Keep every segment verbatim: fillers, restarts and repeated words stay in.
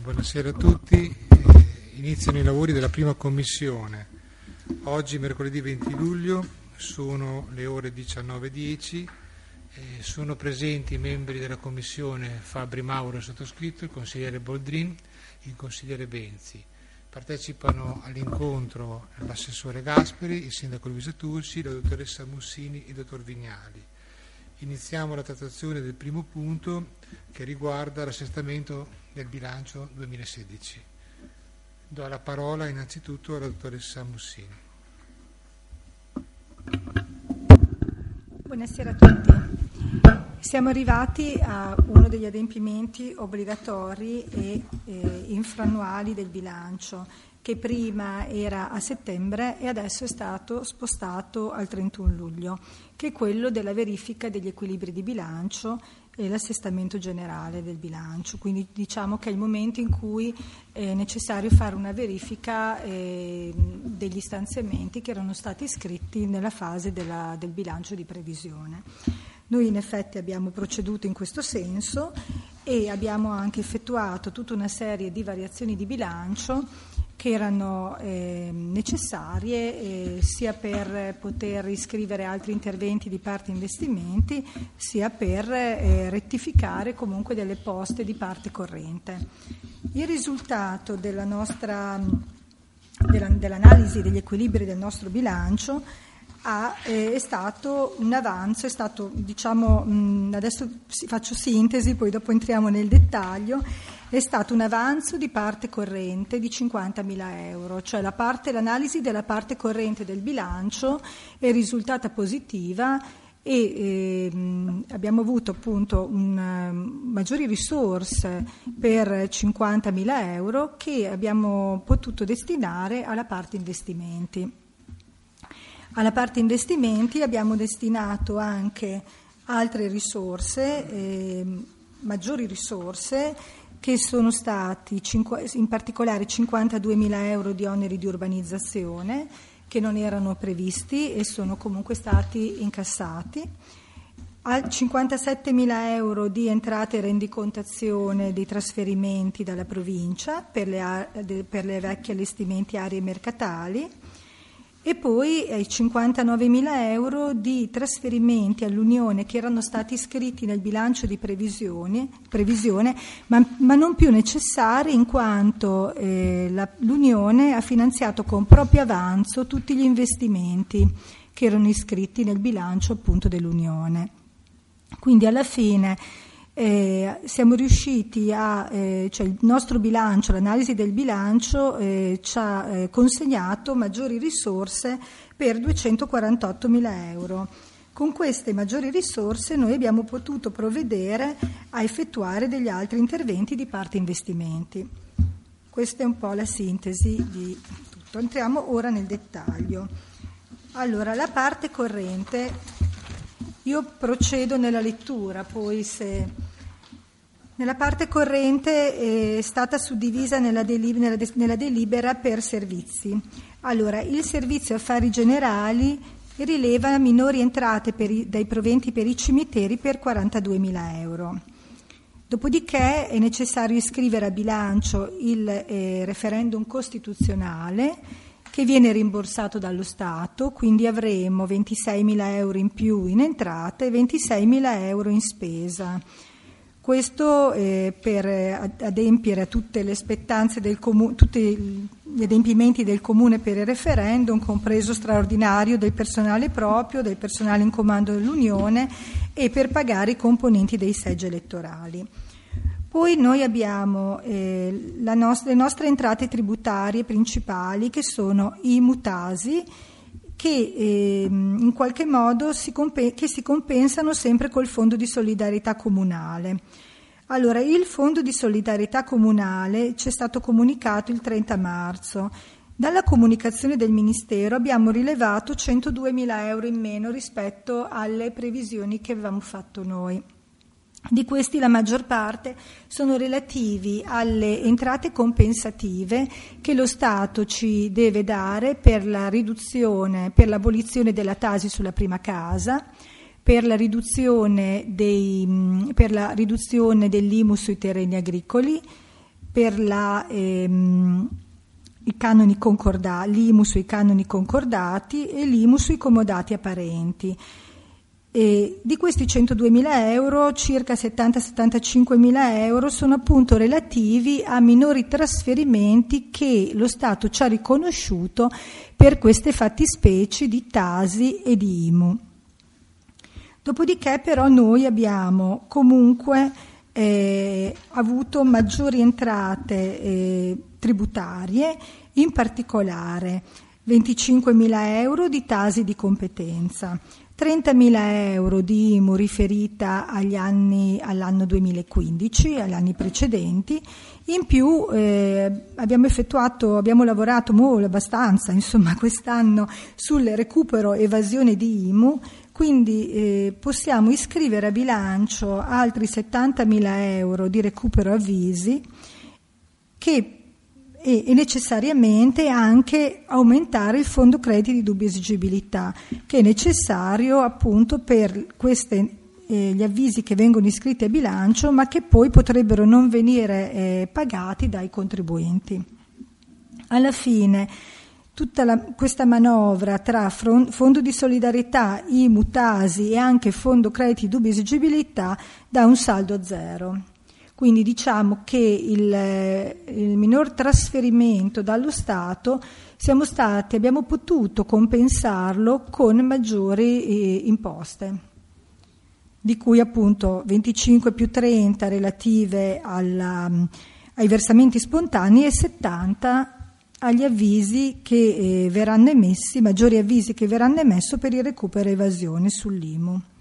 Buonasera a tutti. Eh, iniziano i lavori della prima commissione. Oggi, mercoledì venti luglio, sono le ore diciannove e dieci. Eh, sono presenti i membri della commissione Fabri Mauro e sottoscritto, il consigliere Boldrin, il consigliere Benzi. Partecipano all'incontro l'assessore Gasperi, il sindaco Luisa Turci, la dottoressa Mussini e il dottor Vignali. Iniziamo la trattazione del primo punto che riguarda l'assestamento del bilancio duemilasedici. Do la parola innanzitutto alla dottoressa Mussini. Buonasera a tutti. Siamo arrivati a uno degli adempimenti obbligatori e eh, infraannuali del bilancio, che prima era a settembre e adesso è stato spostato al trentuno luglio, che è quello della verifica degli equilibri di bilancio e l'assestamento generale del bilancio. Quindi diciamo che è il momento in cui è necessario fare una verifica eh, degli stanziamenti che erano stati iscritti nella fase della, del bilancio di previsione. Noi in effetti abbiamo proceduto in questo senso e abbiamo anche effettuato tutta una serie di variazioni di bilancio che erano eh, necessarie eh, sia per poter iscrivere altri interventi di parte investimenti, sia per eh, rettificare comunque delle poste di parte corrente. Il risultato della nostra, della, dell'analisi degli equilibri del nostro bilancio ha, eh, è stato un avanzo, è stato, diciamo, mh, adesso faccio sintesi, poi dopo entriamo nel dettaglio. È stato un avanzo di parte corrente di cinquantamila euro, cioè la parte, l'analisi della parte corrente del bilancio è risultata positiva e ehm, abbiamo avuto appunto un, um, maggiori risorse per cinquantamila euro che abbiamo potuto destinare alla parte investimenti. Alla parte investimenti abbiamo destinato anche altre risorse, eh, maggiori risorse, che sono stati in particolare cinquantaduemila euro di oneri di urbanizzazione che non erano previsti e sono comunque stati incassati, cinquantasettemila euro di entrate e rendicontazione dei trasferimenti dalla provincia per le, per le vecchie allestimenti aree mercatali, e poi eh, cinquantanovemila euro di trasferimenti all'Unione che erano stati iscritti nel bilancio di previsione, previsione ma, ma non più necessari in quanto eh, la, l'Unione ha finanziato con proprio avanzo tutti gli investimenti che erano iscritti nel bilancio appunto dell'Unione. Quindi alla fine Eh, siamo riusciti a, eh, cioè il nostro bilancio, l'analisi del bilancio eh, ci ha eh, consegnato maggiori risorse per duecentoquarantottomila euro. Con queste maggiori risorse noi abbiamo potuto provvedere a effettuare degli altri interventi di parte investimenti. Questa è un po' la sintesi di tutto. Entriamo ora nel dettaglio. Allora, la parte corrente. Io procedo nella lettura, poi se nella parte corrente è stata suddivisa nella, delib- nella, de- nella delibera per servizi. Allora, il servizio affari generali rileva minori entrate per i, dai proventi per i cimiteri per quarantaduemila euro. Dopodiché è necessario iscrivere a bilancio il eh, referendum costituzionale che viene rimborsato dallo Stato, quindi avremo ventiseimila euro in più in entrate e ventiseimila euro in spesa. Questo eh, per adempiere a tutte le spettanze del comune, tutti gli adempimenti del Comune per il referendum, compreso straordinario del personale proprio, del personale in comando dell'Unione e per pagare i componenti dei seggi elettorali. Poi noi abbiamo eh, la nost- le nostre entrate tributarie principali, che sono i mutasi, che eh, in qualche modo si, comp- che si compensano sempre col Fondo di solidarietà comunale. Allora, il Fondo di solidarietà comunale ci è stato comunicato il trenta marzo. Dalla comunicazione del Ministero abbiamo rilevato centoduemila euro in meno rispetto alle previsioni che avevamo fatto noi. Di questi la maggior parte sono relativi alle entrate compensative che lo Stato ci deve dare per la riduzione, per l'abolizione della Tasi sulla prima casa, per la riduzione dei, per la riduzione dell'I M U sui terreni agricoli, per la, ehm, i canoni concordati, l'I M U sui canoni concordati e l'I M U sui comodati apparenti. E di questi centoduemila euro, circa settanta settantacinquemila euro sono appunto relativi a minori trasferimenti che lo Stato ci ha riconosciuto per queste fattispecie di T A S I e di I M U. Dopodiché però noi abbiamo comunque eh, avuto maggiori entrate eh, tributarie, in particolare venticinquemila euro di T A S I di competenza, trentamila euro di I M U riferita agli anni, all'anno duemilaquindici, agli anni precedenti. In più eh, abbiamo effettuato, abbiamo lavorato molto, abbastanza, insomma, quest'anno sul recupero evasione di I M U, quindi eh, possiamo iscrivere a bilancio altri settantamila euro di recupero avvisi che e, e necessariamente anche aumentare il fondo crediti di dubbia esigibilità, che è necessario appunto per queste, eh, gli avvisi che vengono iscritti a bilancio ma che poi potrebbero non venire eh, pagati dai contribuenti. Alla fine tutta la, questa manovra tra front, fondo di solidarietà, I M U, T A S I e anche fondo crediti di dubbia esigibilità dà un saldo zero. Quindi diciamo che il, il minor trasferimento dallo Stato siamo stati, abbiamo potuto compensarlo con maggiori eh, imposte, di cui appunto venticinque più trenta relative alla, ai versamenti spontanei e settanta agli avvisi che eh, verranno emessi, maggiori avvisi che verranno emessi per il recupero e evasione sull'I M U.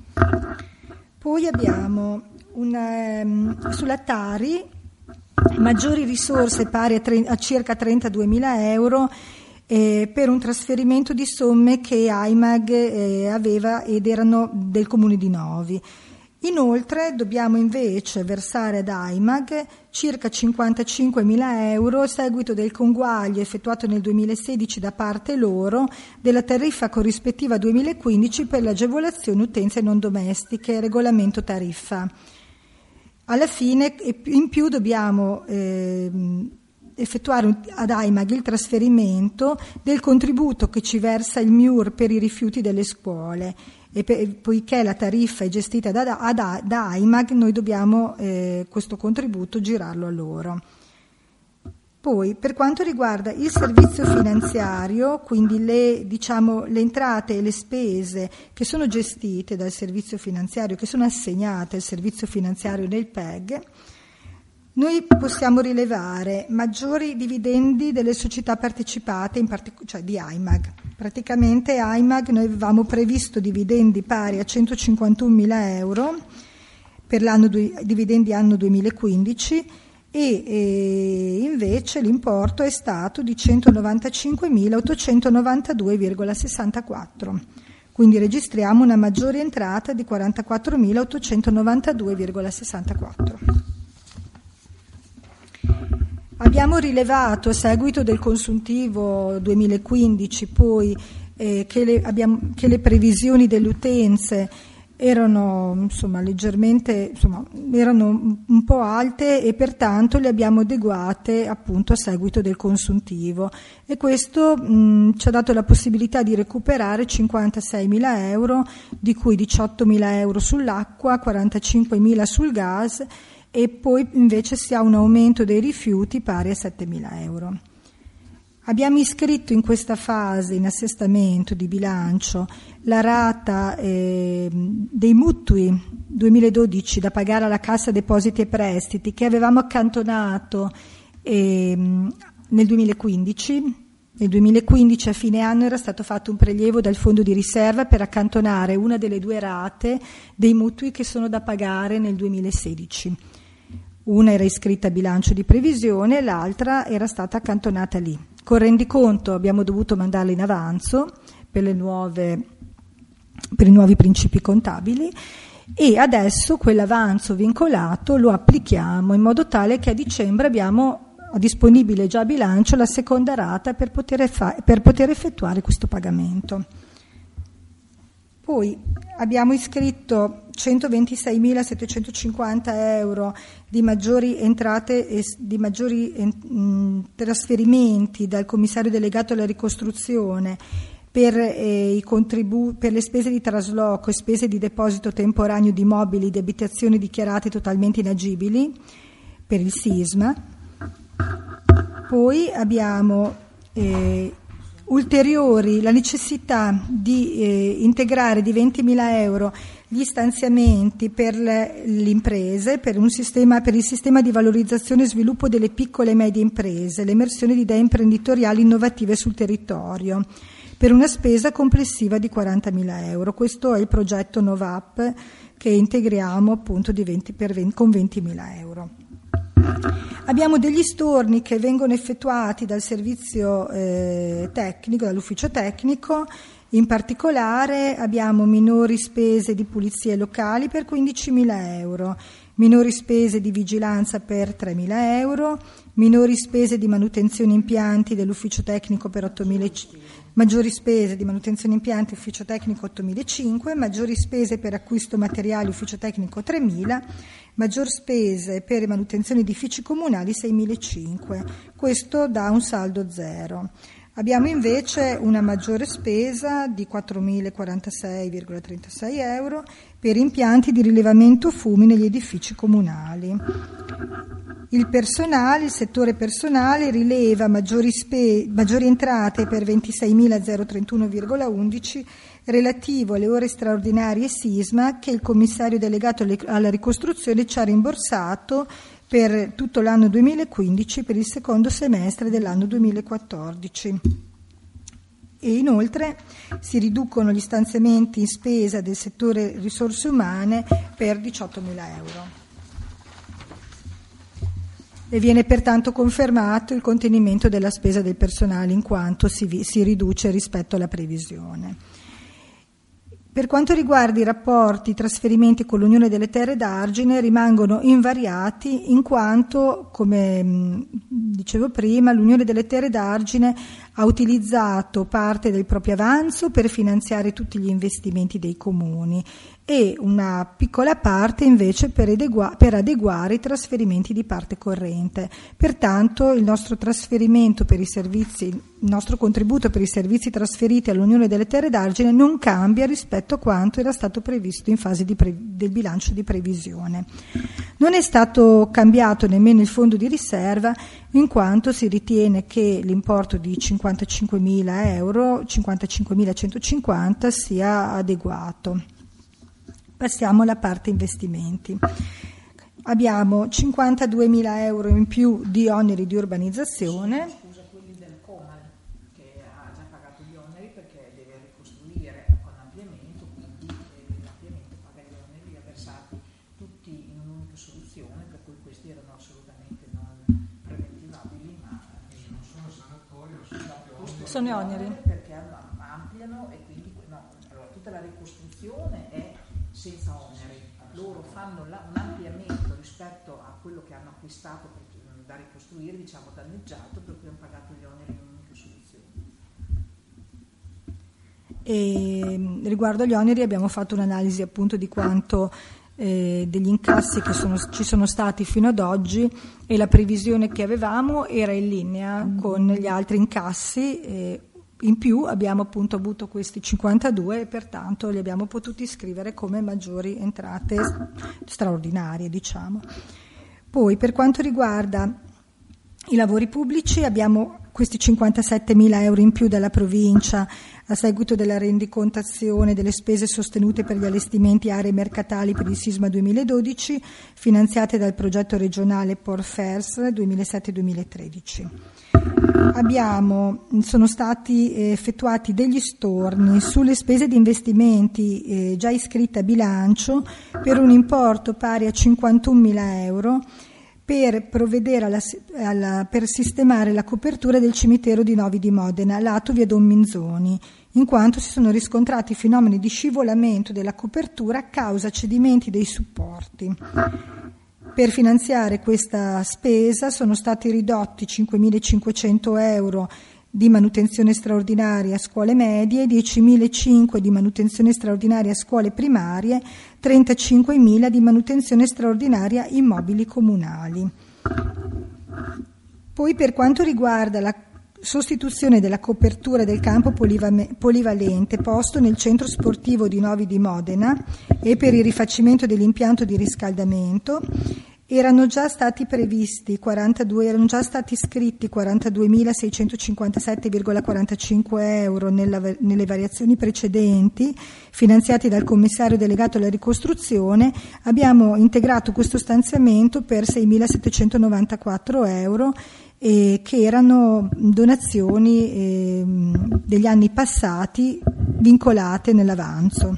Poi abbiamo una, um, sulla Tari maggiori risorse pari a, tre, a circa trentaduemila euro eh, per un trasferimento di somme che AIMAG eh, aveva ed erano del Comune di Novi. Inoltre dobbiamo invece versare ad AIMAG circa cinquantacinquemila euro a seguito del conguaglio effettuato nel duemilasedici da parte loro della tariffa corrispettiva duemilaquindici per le agevolazioni utenze non domestiche, regolamento tariffa. Alla fine in più dobbiamo eh, effettuare ad AIMAG il trasferimento del contributo che ci versa il M I U R per i rifiuti delle scuole. E per, poiché la tariffa è gestita da, da, da AIMAG, noi dobbiamo eh, questo contributo girarlo a loro. Poi, per quanto riguarda il servizio finanziario, quindi le, diciamo, le entrate e le spese che sono gestite dal servizio finanziario, che sono assegnate al servizio finanziario nel P E G, noi possiamo rilevare maggiori dividendi delle società partecipate, in partic- cioè di AIMAG. Praticamente AIMAG noi avevamo previsto dividendi pari a centocinquantunomila euro per l'anno dividendi anno duemilaquindici e, e invece l'importo è stato di centonovantacinquemilaottocentonovantadue virgola sessantaquattro. Quindi registriamo una maggiore entrata di quarantaquattromilaottocentonovantadue virgola sessantaquattro. Abbiamo rilevato a seguito del consuntivo duemilaquindici poi eh, che, le, abbiamo, che le previsioni delle utenze erano insomma leggermente insomma, erano un po' alte e pertanto le abbiamo adeguate appunto a seguito del consuntivo e questo mh, ci ha dato la possibilità di recuperare cinquantaseimila euro, di cui diciottomila euro sull'acqua, quarantacinquemila sul gas e poi invece si ha un aumento dei rifiuti pari a settemila euro. Abbiamo iscritto in questa fase in assestamento di bilancio la rata eh, dei mutui duemiladodici da pagare alla Cassa Depositi e Prestiti che avevamo accantonato eh, nel duemilaquindici. Nel duemilaquindici a fine anno era stato fatto un prelievo dal fondo di riserva per accantonare una delle due rate dei mutui che sono da pagare nel duemilasedici. Una era iscritta a bilancio di previsione e l'altra era stata accantonata lì. Con rendiconto abbiamo dovuto mandarla in avanzo per, le nuove, per i nuovi principi contabili e adesso quell'avanzo vincolato lo applichiamo in modo tale che a dicembre abbiamo disponibile già a bilancio la seconda rata per poter, fa- per poter effettuare questo pagamento. Poi abbiamo iscritto centoventiseimilasettecentocinquanta euro di maggiori entrate e di maggiori en, trasferimenti dal commissario delegato alla ricostruzione per, eh, i contribu- per le spese di trasloco e spese di deposito temporaneo di mobili di abitazioni dichiarate totalmente inagibili per il sisma. Poi abbiamo eh, ulteriori la necessità di eh, integrare di ventimila euro gli stanziamenti per le, le imprese, per, un sistema, per il sistema di valorizzazione e sviluppo delle piccole e medie imprese, l'emersione di idee imprenditoriali innovative sul territorio, per una spesa complessiva di quarantamila euro. Questo è il progetto Novap che integriamo appunto di venti per venti, con ventimila euro. Abbiamo degli storni che vengono effettuati dal servizio eh, tecnico, dall'ufficio tecnico. In particolare abbiamo minori spese di pulizie locali per quindicimila euro, minori spese di vigilanza per tremila euro, minori spese di manutenzione impianti dell'ufficio tecnico per ottomila, maggiori spese di manutenzione impianti ufficio tecnico ottomilacinquecento, maggiori spese per acquisto materiali ufficio tecnico tremila, maggior spese per manutenzione edifici comunali seimilacinquecento. Questo dà un saldo zero. Abbiamo invece una maggiore spesa di quattromilaquarantasei virgola trentasei euro per impianti di rilevamento fumi negli edifici comunali. Il personale, il settore personale rileva maggiori, spe, maggiori entrate per ventiseimilazerotrentuno virgola undici relativo alle ore straordinarie sisma che il commissario delegato alla ricostruzione ci ha rimborsato per tutto l'anno duemilaquindici per il secondo semestre dell'anno duemilaquattordici. E inoltre si riducono gli stanziamenti in spesa del settore risorse umane per diciottomila euro. E viene pertanto confermato il contenimento della spesa del personale in quanto si, si riduce rispetto alla previsione. Per quanto riguarda i rapporti, i trasferimenti con l'Unione delle Terre d'Argine rimangono invariati in quanto, come mh, dicevo prima, l'Unione delle Terre d'Argine ha utilizzato parte del proprio avanzo per finanziare tutti gli investimenti dei comuni e una piccola parte invece per, adegua- per adeguare i trasferimenti di parte corrente. Pertanto il nostro trasferimento per i servizi, il nostro contributo per i servizi trasferiti all'Unione delle Terre d'Argine non cambia rispetto a quanto era stato previsto in fase di pre- del bilancio di previsione. Non è stato cambiato nemmeno il fondo di riserva in quanto si ritiene che l'importo di cinquantacinquemila euro, cinquantacinquemilacentocinquanta sia adeguato. Passiamo alla parte investimenti. Abbiamo cinquantaduemila euro in più di oneri di urbanizzazione. Scusa, quelli del Comal che ha già pagato gli oneri perché deve ricostruire con ampliamento, quindi eh, l'ampliamento paga gli oneri riversati tutti in un'unica soluzione, per cui questi erano assolutamente non preventivabili, ma non sono sanatori, sono oneri. Perché ampliano e quindi no, allora, tutta la ricostruzione è senza oneri, loro fanno la, un ampliamento rispetto a quello che hanno acquistato per, da ricostruire, diciamo danneggiato, per cui hanno pagato gli oneri in un'unica soluzione. E riguardo agli oneri abbiamo fatto un'analisi appunto di quanto eh, degli incassi che sono, ci sono stati fino ad oggi e la previsione che avevamo era in linea mm. con gli altri incassi. Eh, In più abbiamo appunto avuto questi cinquantadue e pertanto li abbiamo potuti iscrivere come maggiori entrate straordinarie, diciamo. Poi per quanto riguarda i lavori pubblici abbiamo questi cinquantasettemila euro in più dalla provincia a seguito della rendicontazione delle spese sostenute per gli allestimenti aree mercatali per il sisma duemiladodici finanziate dal progetto regionale Port Fairs duemilasette duemilatredici. Abbiamo, sono stati effettuati degli storni sulle spese di investimenti eh, già iscritte a bilancio per un importo pari a cinquantunomila euro per provvedere alla, alla, per sistemare la copertura del cimitero di Novi di Modena, lato via Don Minzoni, in quanto si sono riscontrati fenomeni di scivolamento della copertura a causa cedimenti dei supporti. Per finanziare questa spesa sono stati ridotti cinquemilacinquecento euro di manutenzione straordinaria a scuole medie, diecimilacinquecento di manutenzione straordinaria a scuole primarie, trentacinquemila di manutenzione straordinaria immobili comunali. Poi per quanto riguarda la sostituzione della copertura del campo polivalente posto nel centro sportivo di Novi di Modena e per il rifacimento dell'impianto di riscaldamento, erano già stati previsti quarantadue, erano già stati iscritti quarantaduemilaseicentocinquantasette virgola quarantacinque euro nella, nelle variazioni precedenti, finanziati dal commissario delegato alla ricostruzione. Abbiamo integrato questo stanziamento per seimilasettecentonovantaquattro euro, eh, che erano donazioni eh, degli anni passati vincolate nell'avanzo.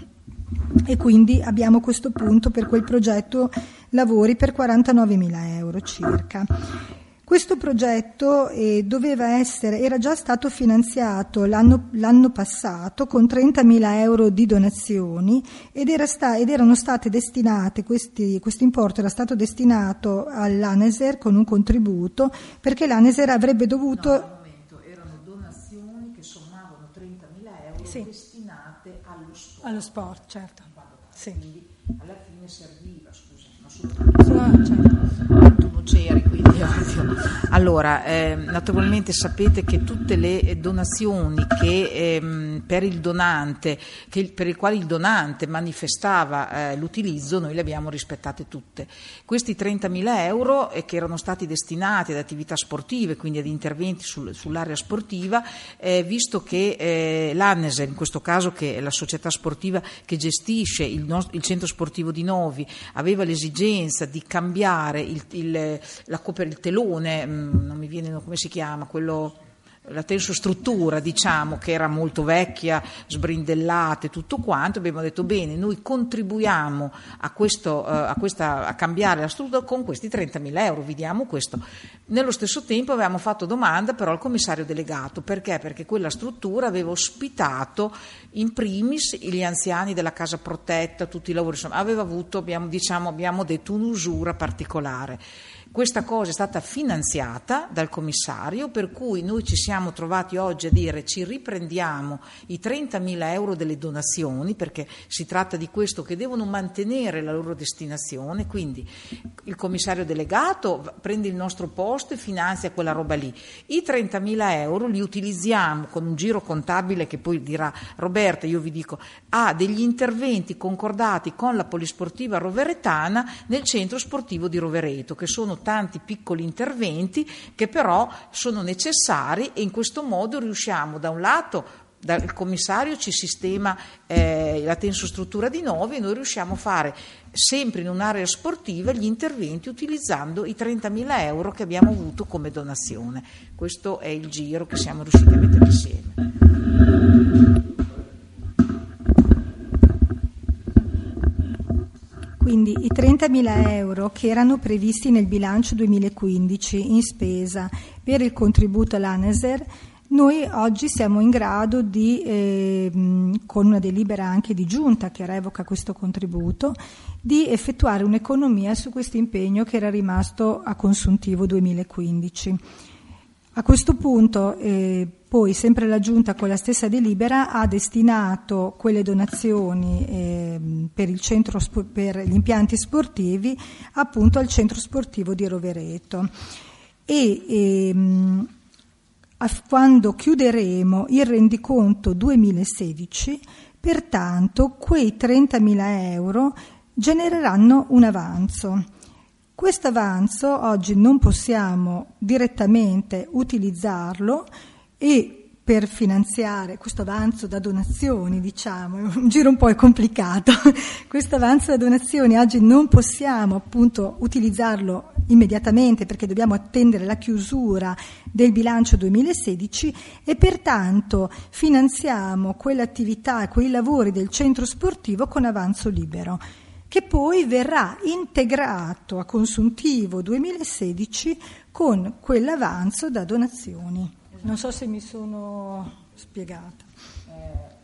E quindi abbiamo a questo punto per quel progetto lavori per quarantanovemila euro circa. Questo progetto eh, doveva essere, era già stato finanziato l'anno, l'anno passato con trentamila euro di donazioni ed, era sta, ed erano state destinate, questi, questo importo era stato destinato all'ANESER con un contributo, perché l'ANESER avrebbe dovuto... No, un momento, erano donazioni che sommavano trentamila euro, sì, destinate allo sport. Allo sport, certo. Sì. Quindi alla fine serviva, scusa, non solo ah, certo. Tu non c'eri, quindi ovvio. Allora, eh, naturalmente sapete che tutte le donazioni che ehm, per il donante, che, per il quale il donante manifestava eh, l'utilizzo, noi le abbiamo rispettate tutte. Questi trentamila euro eh, che erano stati destinati ad attività sportive, quindi ad interventi sul, sull'area sportiva, eh, visto che eh, l'ANESER, in questo caso che è la società sportiva che gestisce il, nostro, il centro sportivo di Novi, aveva l'esigenza di cambiare il, il, la coper- il telone, mh, non mi viene come si chiama, quello, la tensostruttura, diciamo, che era molto vecchia, sbrindellata e tutto quanto. Abbiamo detto bene, noi contribuiamo a, questo, uh, a, questa, a cambiare la struttura con questi trentamila euro, vi diamo questo. Nello stesso tempo avevamo fatto domanda però al commissario delegato, perché? Perché quella struttura aveva ospitato in primis gli anziani della casa protetta, tutti i lavori, insomma, aveva avuto, abbiamo, diciamo, abbiamo detto, un'usura particolare. Questa cosa è stata finanziata dal commissario, per cui noi ci siamo trovati oggi a dire ci riprendiamo i trentamila euro delle donazioni, perché si tratta di questo, che devono mantenere la loro destinazione, quindi il commissario delegato prende il nostro posto e finanzia quella roba lì. I trentamila euro li utilizziamo con un giro contabile che poi dirà Roberta, io vi dico, ha degli interventi concordati con la polisportiva roveretana nel centro sportivo di Rovereto, che sono tanti piccoli interventi che però sono necessari, e in questo modo riusciamo, da un lato, dal commissario ci sistema eh, la tensostruttura di Novi, e noi riusciamo a fare sempre in un'area sportiva gli interventi utilizzando i trentamila euro che abbiamo avuto come donazione. Questo è il giro che siamo riusciti a mettere insieme. Quindi i trentamila euro che erano previsti nel bilancio duemilaquindici in spesa per il contributo all'ANESER, noi oggi siamo in grado di, eh, con una delibera anche di giunta che revoca questo contributo, di effettuare un'economia su questo impegno che era rimasto a consuntivo duemilaquindici. A questo punto eh, poi sempre la Giunta con la stessa delibera ha destinato quelle donazioni eh, per, il centro, per gli impianti sportivi appunto al centro sportivo di Rovereto, e ehm, a, quando chiuderemo il rendiconto duemilasedici, pertanto quei trentamila euro genereranno un avanzo. Questo avanzo oggi non possiamo direttamente utilizzarlo, e per finanziare questo avanzo da donazioni, diciamo, è un giro un po' complicato, questo avanzo da donazioni oggi non possiamo appunto utilizzarlo immediatamente perché dobbiamo attendere la chiusura del bilancio duemilasedici, e pertanto finanziamo quell'attività, quei lavori del centro sportivo con avanzo libero, che poi verrà integrato a consuntivo duemilasedici con quell'avanzo da donazioni. Non so se mi sono spiegata. Eh,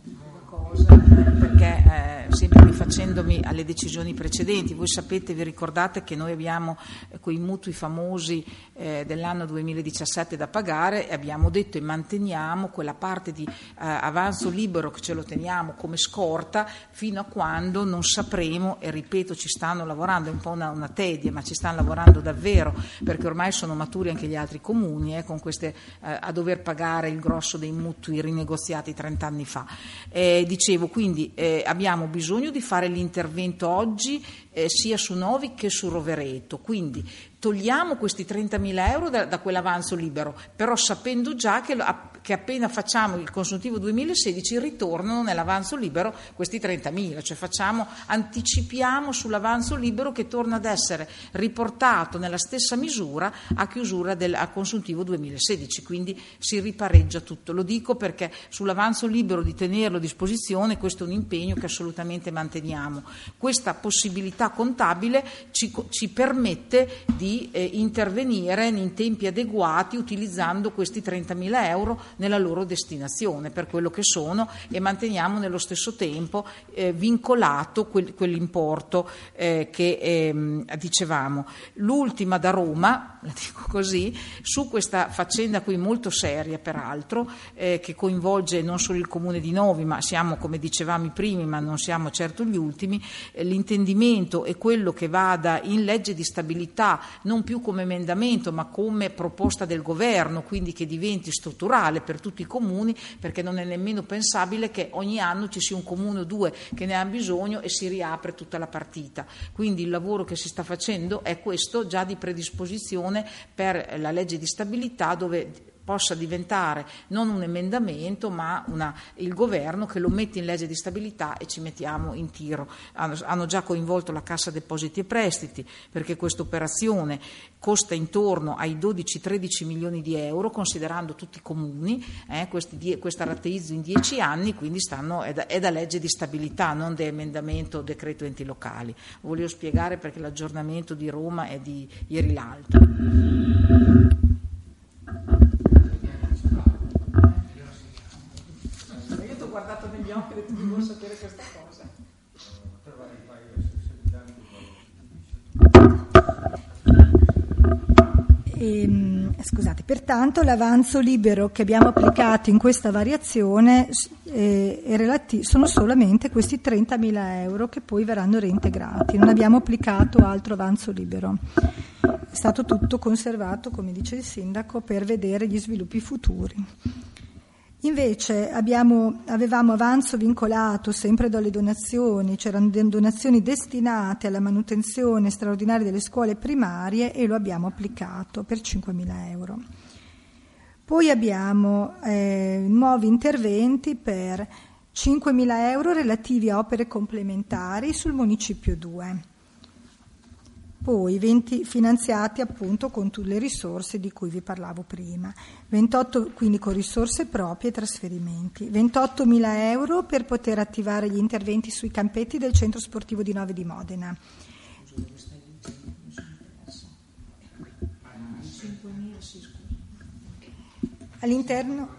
cosa, perché eh, sempre rifacendomi alle decisioni precedenti, voi sapete, vi ricordate che noi abbiamo eh, quei mutui famosi eh, dell'anno duemiladiciassette da pagare e abbiamo detto e manteniamo quella parte di eh, avanzo libero che ce lo teniamo come scorta fino a quando non sapremo, e ripeto ci stanno lavorando, è un po' una, una tedia, ma ci stanno lavorando davvero, perché ormai sono maturi anche gli altri comuni eh, con queste, eh, a dover pagare il grosso dei mutui rinegoziati trent'anni fa. Eh, dicevo, quindi eh, abbiamo bisogno di fare l'intervento oggi eh, sia su Novi che su Rovereto, quindi togliamo questi trentamila euro da, da quell'avanzo libero, però sapendo già che, che appena facciamo il consuntivo duemilasedici ritornano nell'avanzo libero questi trentamila, cioè facciamo, anticipiamo sull'avanzo libero che torna ad essere riportato nella stessa misura a chiusura del a consuntivo duemilasedici, quindi si ripareggia tutto. Lo dico perché sull'avanzo libero di tenerlo a disposizione, questo è un impegno che assolutamente manteniamo. Questa possibilità contabile ci, ci permette di di eh, intervenire in tempi adeguati utilizzando questi trentamila euro nella loro destinazione per quello che sono, e manteniamo nello stesso tempo eh, vincolato quel, quell'importo eh, che eh, dicevamo. L'ultima da Roma, la dico così, su questa faccenda qui molto seria peraltro, eh, che coinvolge non solo il comune di Novi, ma siamo, come dicevamo, i primi ma non siamo certo gli ultimi, eh, l'intendimento è quello che vada in legge di stabilità non più come emendamento ma come proposta del governo, quindi che diventi strutturale per tutti i comuni, perché non è nemmeno pensabile che ogni anno ci sia un comune o due che ne ha bisogno e si riapre tutta la partita. Quindi il lavoro che si sta facendo è questo, già di predisposizione per la legge di stabilità, dove possa diventare non un emendamento ma una, il governo che lo mette in legge di stabilità e ci mettiamo in tiro. Hanno, hanno già coinvolto la Cassa Depositi e Prestiti, perché questa operazione costa intorno ai dodici tredici milioni di euro considerando tutti i comuni, eh, questi, questa rateizzo in dieci anni, quindi stanno, è, da, è da legge di stabilità, non da emendamento o decreto enti locali. Volevo spiegare perché l'aggiornamento di Roma è di ieri l'altro. Io ti ho guardato negli occhi e ho detto che devo sapere questa cosa. E, scusate, pertanto l'avanzo libero che abbiamo applicato in questa variazione eh, è relati- sono solamente questi trentamila euro che poi verranno reintegrati, non abbiamo applicato altro avanzo libero, è stato tutto conservato, come dice il sindaco, per vedere gli sviluppi futuri. Invece abbiamo, avevamo avanzo vincolato sempre dalle donazioni, c'erano donazioni destinate alla manutenzione straordinaria delle scuole primarie e lo abbiamo applicato per cinquemila euro. Poi abbiamo eh, nuovi interventi per cinquemila euro relativi a opere complementari sul Municipio due. Poi venti finanziati appunto con tutte le risorse di cui vi parlavo prima, ventotto quindi con risorse proprie e trasferimenti, ventottomila euro per poter attivare gli interventi sui campetti del centro sportivo di Novi di Modena. All'interno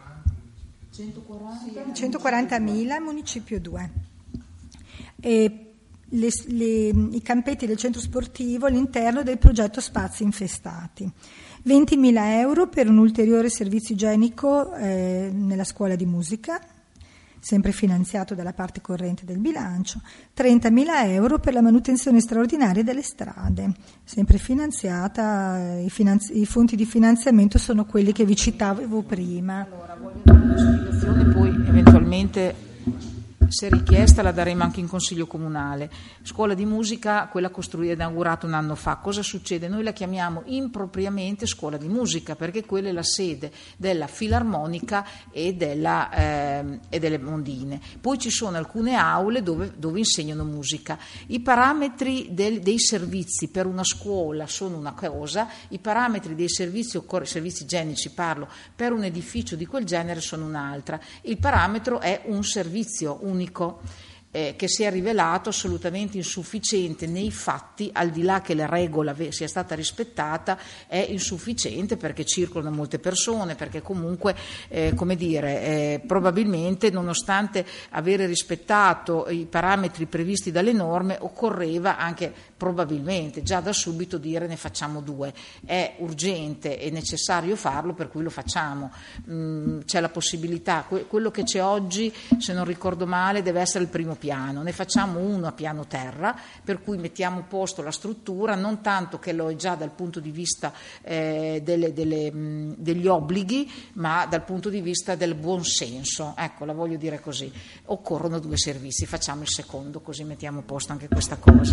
centoquarantamila Municipio due. E Le, le, i campetti del centro sportivo all'interno del progetto Spazi Infestati, ventimila euro per un ulteriore servizio igienico eh, nella scuola di musica, sempre finanziato dalla parte corrente del bilancio, trentamila euro per la manutenzione straordinaria delle strade, sempre finanziata, i, finanzi, i fonti di finanziamento sono quelli che vi citavo prima. Allora, voglio dare una spiegazione, poi eventualmente se richiesta la daremo anche in consiglio comunale. Scuola di musica, quella costruita, inaugurata un anno fa. Cosa succede? Noi la chiamiamo impropriamente scuola di musica perché quella è la sede della filarmonica e, della, eh, e delle mondine. Poi ci sono alcune aule dove, dove insegnano musica. I parametri del, dei servizi per una scuola sono una cosa, i parametri dei servizi, servizi igienici parlo, per un edificio di quel genere sono un'altra. Il parametro è un servizio, un unico. Eh, che si è rivelato assolutamente insufficiente nei fatti, al di là che la regola sia stata rispettata, è insufficiente perché circolano molte persone, perché comunque eh, come dire, eh, probabilmente nonostante avere rispettato i parametri previsti dalle norme occorreva anche probabilmente già da subito dire ne facciamo due, è urgente e necessario farlo, per cui lo facciamo. Mm, c'è la possibilità, que- quello che c'è oggi, se non ricordo male, deve essere il primo piano, ne facciamo uno a piano terra, per cui mettiamo a posto la struttura, non tanto che lo è già dal punto di vista eh, delle, delle, mh, degli obblighi, ma dal punto di vista del buon senso, ecco, la voglio dire così. Occorrono due servizi, facciamo il secondo, così mettiamo a posto anche questa cosa.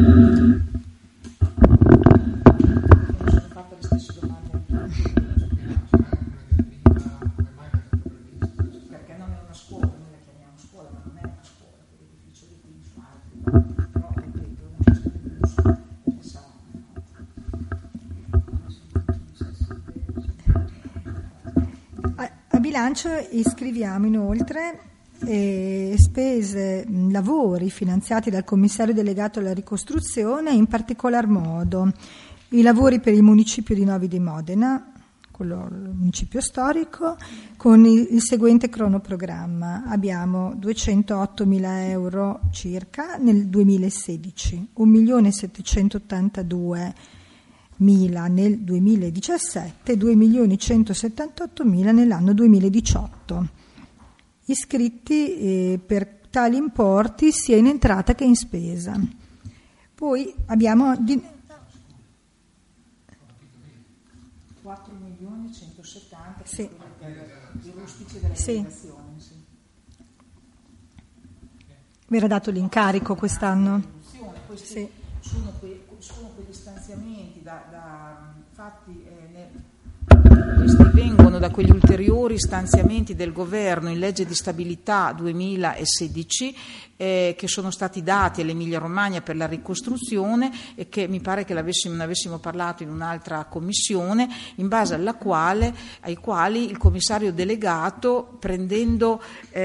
A bilancio iscriviamo inoltre eh, spese, lavori finanziati dal commissario delegato alla ricostruzione, in particolar modo i lavori per il municipio di Novi di Modena, quello, il municipio storico, con il, il seguente cronoprogramma. Abbiamo duecentoottomila euro circa nel duemilasedici, un milione settecentottantadue mila nel duemiladiciassette, due milioni centosettantottomila nell'anno duemiladiciotto. Iscritti eh, per tali importi sia in entrata che in spesa. Poi abbiamo di... quattro milioni centosettanta sì. per i rustici della sì. delegazione. Sì. Vi era dato l'incarico quest'anno? Questi sì. sono, que, sono quegli stanziamenti da, da fatti eh, nel... Questi vengono da quegli ulteriori stanziamenti del governo in legge di stabilità duemilasedici eh, che sono stati dati all'Emilia Romagna per la ricostruzione e che mi pare che l'avessimo, ne avessimo parlato in un'altra commissione, in base alla quale, ai quali il commissario delegato, prendendo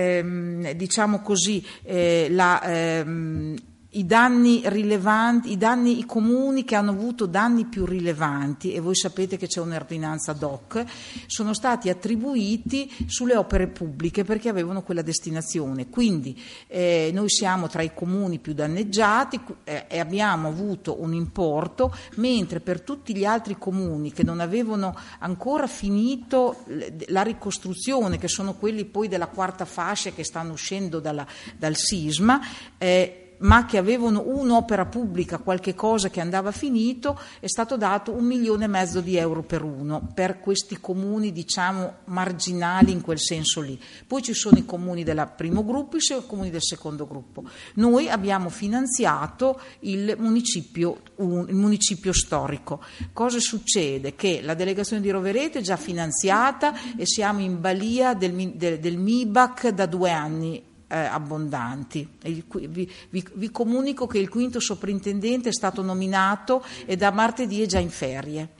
ehm, diciamo così eh, la ehm, i danni rilevanti, i danni, i comuni che hanno avuto danni più rilevanti, e voi sapete che c'è un'ordinanza ad hoc, sono stati attribuiti sulle opere pubbliche perché avevano quella destinazione. Quindi eh, noi siamo tra i comuni più danneggiati eh, e abbiamo avuto un importo, mentre per tutti gli altri comuni che non avevano ancora finito la ricostruzione, che sono quelli poi della quarta fascia che stanno uscendo dalla, dal sisma, eh, ma che avevano un'opera pubblica, qualche cosa che andava finito, è stato dato un milione e mezzo di euro per uno, per questi comuni diciamo marginali in quel senso lì. Poi ci sono i comuni del primo gruppo e i comuni del secondo gruppo. Noi abbiamo finanziato il municipio, il municipio storico. Cosa succede? Che la delegazione di Rovereto è già finanziata e siamo in balia del, del, del M I B A C da due anni Eh, abbondanti. Vi, vi, vi comunico che il quinto soprintendente è stato nominato e da martedì è già in ferie,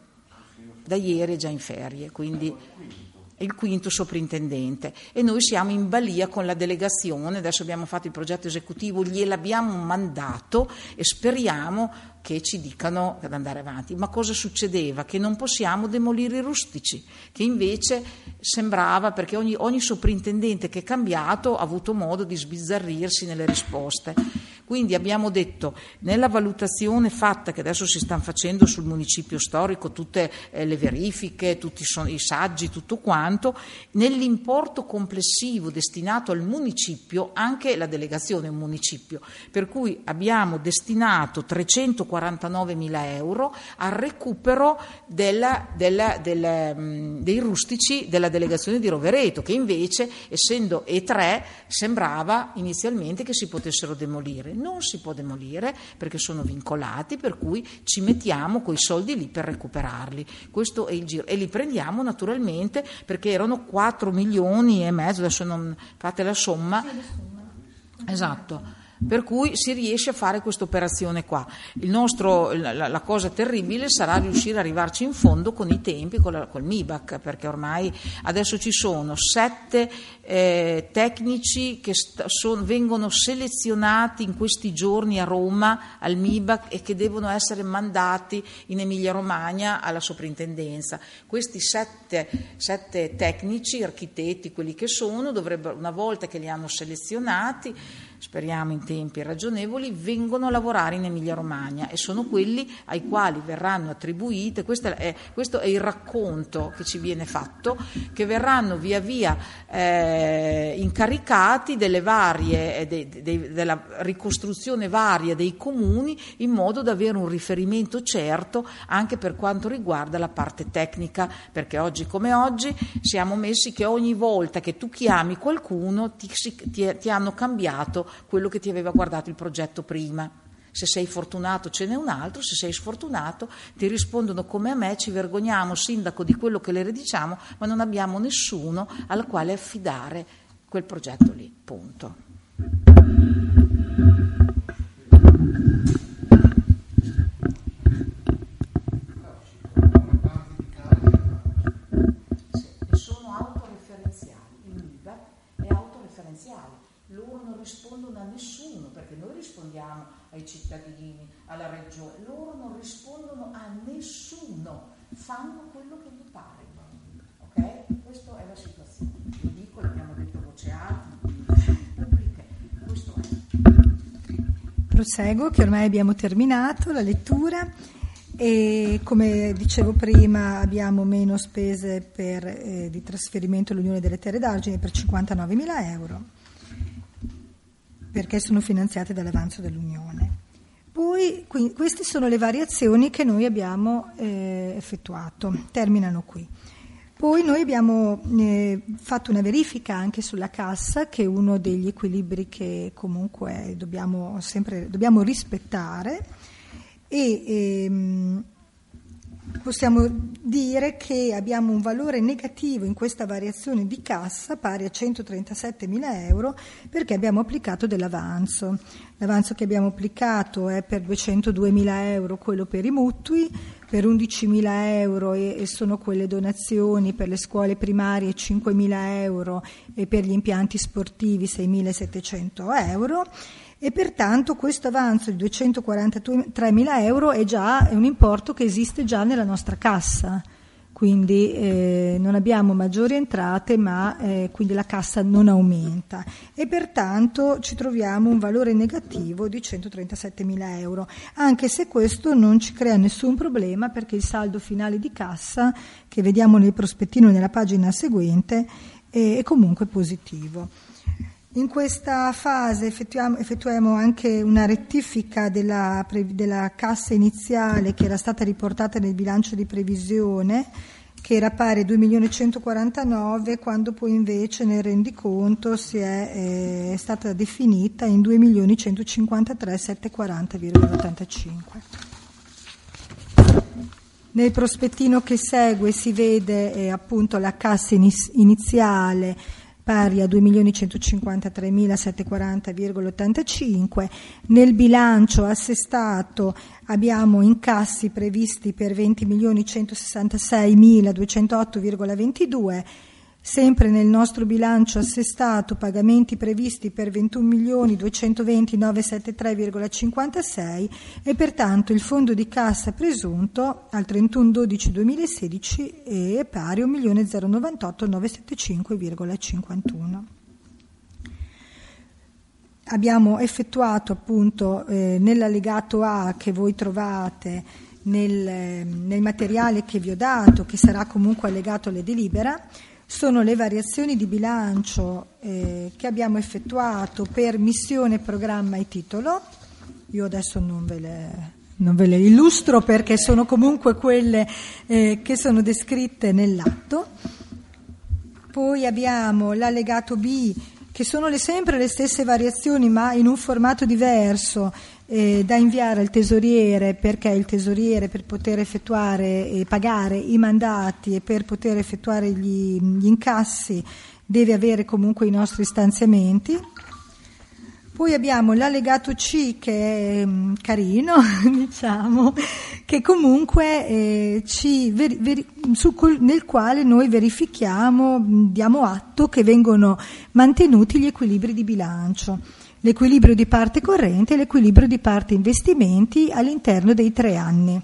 da ieri è già in ferie, quindi è il quinto soprintendente e noi siamo in balia con la delegazione. Adesso abbiamo fatto il progetto esecutivo, gliel'abbiamo mandato e speriamo che ci dicano ad andare avanti. Ma cosa succedeva? Che non possiamo demolire i rustici, che invece sembrava, perché ogni, ogni soprintendente che è cambiato ha avuto modo di sbizzarrirsi nelle risposte. Quindi abbiamo detto, nella valutazione fatta, che adesso si stanno facendo sul municipio storico, tutte eh, le verifiche, tutti i saggi, tutto quanto, nell'importo complessivo destinato al municipio, anche la delegazione è un municipio, per cui abbiamo destinato trecentoquarantanovemila euro al recupero della, della, della, mh, dei rustici della delegazione di Rovereto, che invece, essendo E tre, sembrava inizialmente che si potessero demolire. Non si può demolire perché sono vincolati, per cui ci mettiamo quei soldi lì per recuperarli. Questo è il giro. E li prendiamo naturalmente perché erano quattro milioni e mezzo, adesso non fate la somma. Esatto. per cui si riesce a fare questa operazione qua. Il nostro, la, la cosa terribile sarà riuscire ad arrivarci in fondo con i tempi, con la, col M I B A C, perché ormai adesso ci sono sette eh, tecnici che st- son, vengono selezionati in questi giorni a Roma al M I B A C e che devono essere mandati in Emilia Romagna alla soprintendenza. Questi sette, sette tecnici, architetti, quelli che sono, dovrebbero, una volta che li hanno selezionati, speriamo in tempi ragionevoli, vengono a lavorare in Emilia Romagna e sono quelli ai quali verranno attribuite, questo è, questo è il racconto che ci viene fatto, che verranno via via eh, incaricati delle varie, de, de, della ricostruzione varia dei comuni, in modo da avere un riferimento certo anche per quanto riguarda la parte tecnica, perché oggi come oggi siamo messi che ogni volta che tu chiami qualcuno ti, ti, ti hanno cambiato quello che ti aveva guardato il progetto prima. Se sei fortunato ce n'è un altro, se sei sfortunato ti rispondono come a me: ci vergogniamo, sindaco, di quello che le rediciamo, ma non abbiamo nessuno al quale affidare quel progetto lì, punto. Sì, sono autoreferenziali, il M I B A C è autoreferenziale. Loro non rispondono a nessuno, perché noi rispondiamo ai cittadini, alla regione, loro non rispondono a nessuno, fanno quello che gli pare, ok? Questa è la situazione, lo dico, l'abbiamo detto a voce alta, pubbliche, questo è. Proseguo, che ormai abbiamo terminato la lettura e, come dicevo prima, abbiamo meno spese per, eh, di trasferimento all'Unione delle Terre d'Argine per cinquantanovemila euro, perché sono finanziate dall'avanzo dell'Unione. Poi qui, queste sono le variazioni che noi abbiamo eh, effettuato, terminano qui. Poi noi abbiamo eh, fatto una verifica anche sulla cassa, che è uno degli equilibri che comunque dobbiamo sempre dobbiamo rispettare, e ehm, possiamo dire che abbiamo un valore negativo in questa variazione di cassa pari a centotrentasettemila euro, perché abbiamo applicato dell'avanzo. L'avanzo che abbiamo applicato è per duecentoduemila euro quello per i mutui, per undicimila euro e, e sono quelle donazioni per le scuole primarie cinquemila euro e per gli impianti sportivi seimilasettecento euro. E pertanto questo avanzo di duecentoquarantatremila euro è già è un importo che esiste già nella nostra cassa, quindi eh, non abbiamo maggiori entrate, ma eh, quindi la cassa non aumenta e pertanto ci troviamo un valore negativo di centotrentasettemila euro, anche se questo non ci crea nessun problema, perché il saldo finale di cassa, che vediamo nel prospettino nella pagina seguente, è, è comunque positivo. In questa fase effettuiamo, effettuiamo anche una rettifica della, della cassa iniziale, che era stata riportata nel bilancio di previsione, che era pari a due milioni centoquarantanove, quando poi invece nel rendiconto si è, eh, è stata definita in due milioni centocinquantatré mila settecentoquaranta virgola ottantacinque. Nel prospettino che segue si vede eh, appunto la cassa iniziale pari a due milioni centocinquantatremila settecentoquaranta virgola ottantacinque. Nel bilancio assestato abbiamo incassi previsti per venti milioni centosessantaseimila duecentootto virgola ventidue. Sempre nel nostro bilancio assestato pagamenti previsti per ventuno milioni duecentoventi mila novecentosettantatré virgola cinquantasei e pertanto il fondo di cassa presunto al trentuno dicembre duemilasedici è pari a un milione novantotto mila novecentosettantacinque virgola cinquantuno. Abbiamo effettuato appunto eh, nell'allegato A, che voi trovate nel, nel materiale che vi ho dato, che sarà comunque allegato alle delibera, sono le variazioni di bilancio eh, che abbiamo effettuato per missione, programma e titolo. Io adesso non ve le, non ve le illustro, perché sono comunque quelle eh, che sono descritte nell'atto. Poi abbiamo l'allegato B, che sono le, sempre le stesse variazioni, ma in un formato diverso, eh, da inviare al tesoriere, perché il tesoriere, per poter effettuare e pagare i mandati e per poter effettuare gli, gli incassi, deve avere comunque i nostri stanziamenti. Poi abbiamo l'allegato C che è mh, carino, diciamo, che comunque eh, ci veri, veri, su, nel quale noi verifichiamo, diamo atto che vengono mantenuti gli equilibri di bilancio, l'equilibrio di parte corrente e l'equilibrio di parte investimenti all'interno dei tre anni.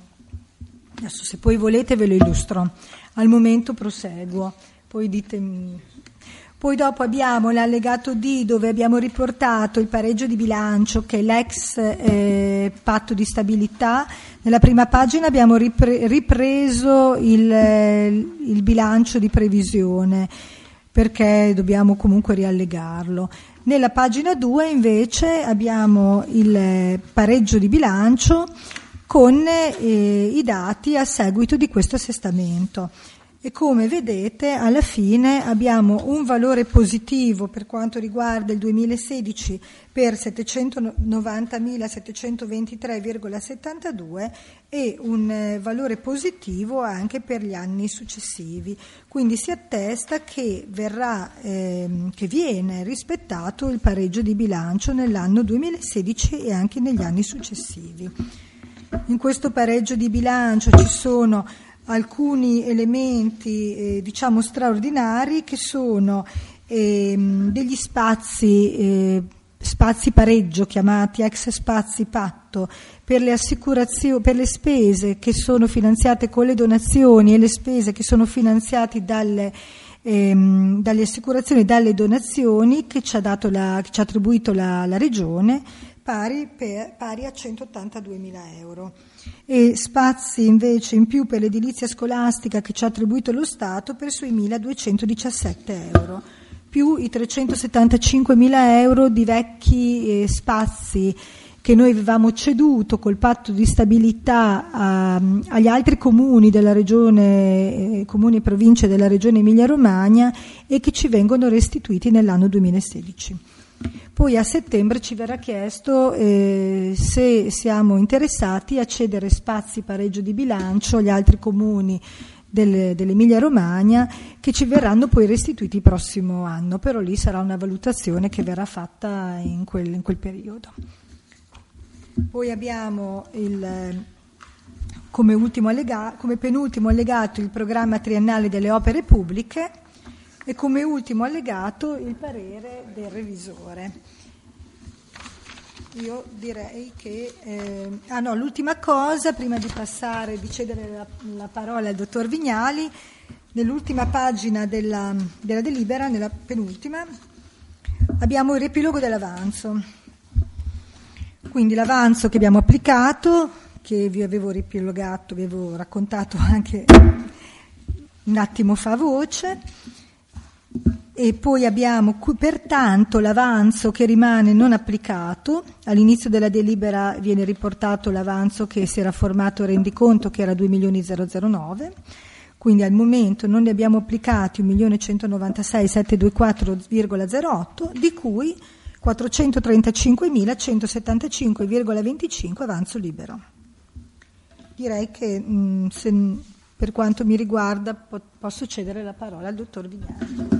Adesso se poi volete ve lo illustro, al momento proseguo, poi ditemi. Poi dopo abbiamo l'allegato D dove abbiamo riportato il pareggio di bilancio che è l'ex eh, patto di stabilità. Nella prima pagina abbiamo ripre- ripreso il, eh, il bilancio di previsione perché dobbiamo comunque riallegarlo. Nella pagina due invece abbiamo il pareggio di bilancio con eh, i dati a seguito di questo assestamento. E come vedete alla fine abbiamo un valore positivo per quanto riguarda il duemilasedici per settecentonovantamila settecentoventitré virgola settantadue e un eh, valore positivo anche per gli anni successivi. Quindi si attesta che verrà ehm, che viene rispettato il pareggio di bilancio nell'anno duemilasedici e anche negli anni successivi. In questo pareggio di bilancio ci sono alcuni elementi eh, diciamo straordinari che sono ehm, degli spazi eh, spazi pareggio chiamati ex spazi patto per le assicurazioni, per le spese che sono finanziate con le donazioni e le spese che sono finanziate dalle ehm, dalle assicurazioni e dalle donazioni che ci ha dato la, che ci ha attribuito la, la Regione pari, per, pari a centottantaduemila euro. E spazi invece in più per l'edilizia scolastica che ci ha attribuito lo Stato per sui milleduecentodiciassette euro, più i trecentosettantacinquemila euro di vecchi eh, spazi che noi avevamo ceduto col patto di stabilità a, agli altri comuni della regione, eh, comuni e province della regione Emilia-Romagna e che ci vengono restituiti nell'anno duemilasedici. Poi a settembre ci verrà chiesto eh, se siamo interessati a cedere spazi pareggio di bilancio agli altri comuni del, dell'Emilia Romagna che ci verranno poi restituiti il prossimo anno, però lì sarà una valutazione che verrà fatta in quel, in quel periodo. Poi abbiamo il, come, ultimo allega, come penultimo allegato il programma triennale delle opere pubbliche e come ultimo allegato il parere del revisore. Io direi che eh, ah no, l'ultima cosa prima di passare di cedere la, la parola al dottor Vignali, nell'ultima pagina della, della delibera, nella penultima, abbiamo il riepilogo dell'avanzo. Quindi l'avanzo che abbiamo applicato, che vi avevo riepilogato, vi avevo raccontato anche un attimo fa a voce. E poi abbiamo pertanto l'avanzo che rimane non applicato. All'inizio della delibera viene riportato l'avanzo che si era formato rendiconto che era due milioni zero zero nove, quindi al momento non ne abbiamo applicati un milione centonovantasei settecentoventiquattro virgola zero otto, di cui quattrocentotrentacinquemila centosettantacinque virgola venticinque avanzo libero. Direi che mh, se, per quanto mi riguarda po- posso cedere la parola al dottor Vignali.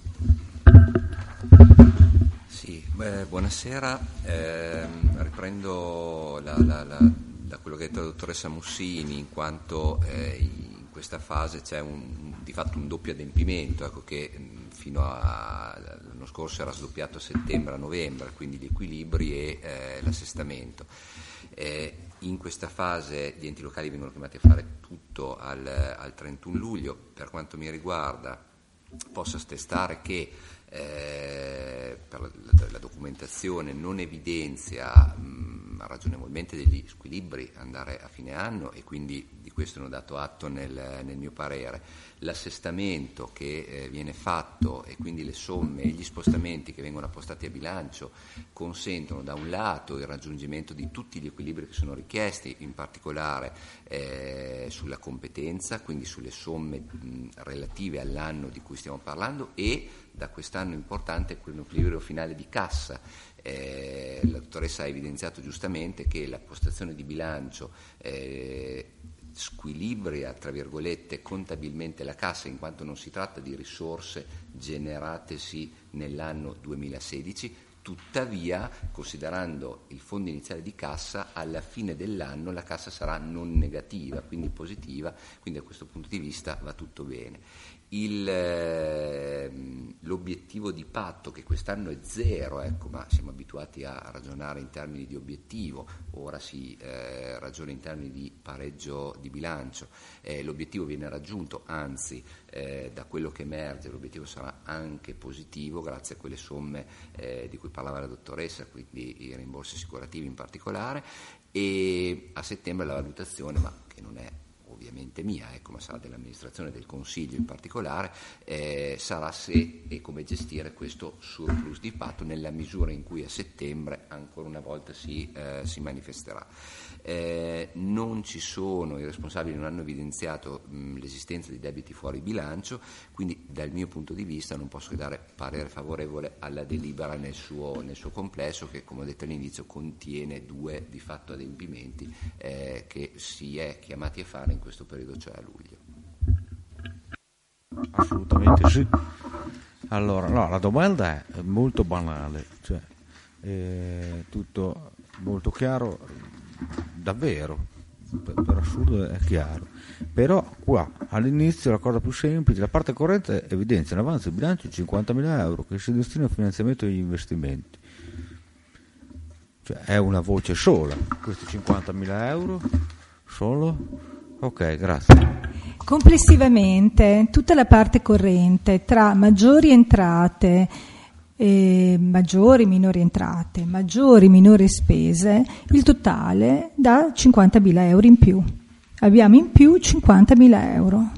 Sì, beh, buonasera, eh, riprendo la, la, la, da quello che ha detto la dottoressa Mussini, in quanto eh, in questa fase c'è un, di fatto un doppio adempimento, ecco, che fino all'anno scorso era sdoppiato a settembre a novembre, quindi gli equilibri e eh, l'assestamento. Eh, in questa fase gli enti locali vengono chiamati a fare tutto al, al trentuno luglio, per quanto mi riguarda posso attestare che Eh, per la, la documentazione non evidenzia mh, ragionevolmente degli squilibri andare a fine anno e quindi di questo ne ho dato atto nel, nel mio parere. L'assestamento che eh, viene fatto e quindi le somme e gli spostamenti che vengono appostati a bilancio consentono da un lato il raggiungimento di tutti gli equilibri che sono richiesti, in particolare eh, sulla competenza, quindi sulle somme mh, relative all'anno di cui stiamo parlando, e da quest'anno importante quell'equilibrio finale di cassa. Eh, la dottoressa ha evidenziato giustamente che la postazione di bilancio eh, squilibria, tra virgolette, contabilmente la cassa, in quanto non si tratta di risorse generatesi nell'anno duemilasedici. tuttavia, considerando il fondo iniziale di cassa, alla fine dell'anno la cassa sarà non negativa, quindi positiva, quindi da questo punto di vista va tutto bene. Il, eh, l'obiettivo di patto, che quest'anno è zero, ecco, ma siamo abituati a ragionare in termini di obiettivo, ora si eh, ragiona in termini di pareggio di bilancio, eh, l'obiettivo viene raggiunto, anzi eh, da quello che emerge l'obiettivo sarà anche positivo grazie a quelle somme eh, di cui parlava la dottoressa, quindi i rimborsi assicurativi in particolare, e a settembre la valutazione, ma che non è ovviamente mia, ecco, ma sarà dell'amministrazione del Consiglio in particolare, eh, sarà se e come gestire questo surplus di patto nella misura in cui a settembre ancora una volta si, eh, si manifesterà. Eh, non ci sono, i responsabili non hanno evidenziato mh, l'esistenza di debiti fuori bilancio, quindi dal mio punto di vista non posso che dare parere favorevole alla delibera nel suo, nel suo complesso, che come ho detto all'inizio contiene due di fatto adempimenti eh, che si è chiamati a fare in questo periodo, cioè a luglio. Assolutamente sì. Allora, no, la domanda è molto banale, cioè è tutto molto chiaro, davvero, per, per assurdo è chiaro, però qua all'inizio la cosa più semplice, la parte corrente evidenzia un avanzo di bilancio di cinquantamila euro che si destina al finanziamento degli investimenti, cioè è una voce sola, questi cinquantamila euro solo? Ok, grazie. Complessivamente tutta la parte corrente tra maggiori entrate, eh, maggiori minori entrate, maggiori minori spese, il totale dà cinquantamila euro in più. Abbiamo in più cinquantamila euro.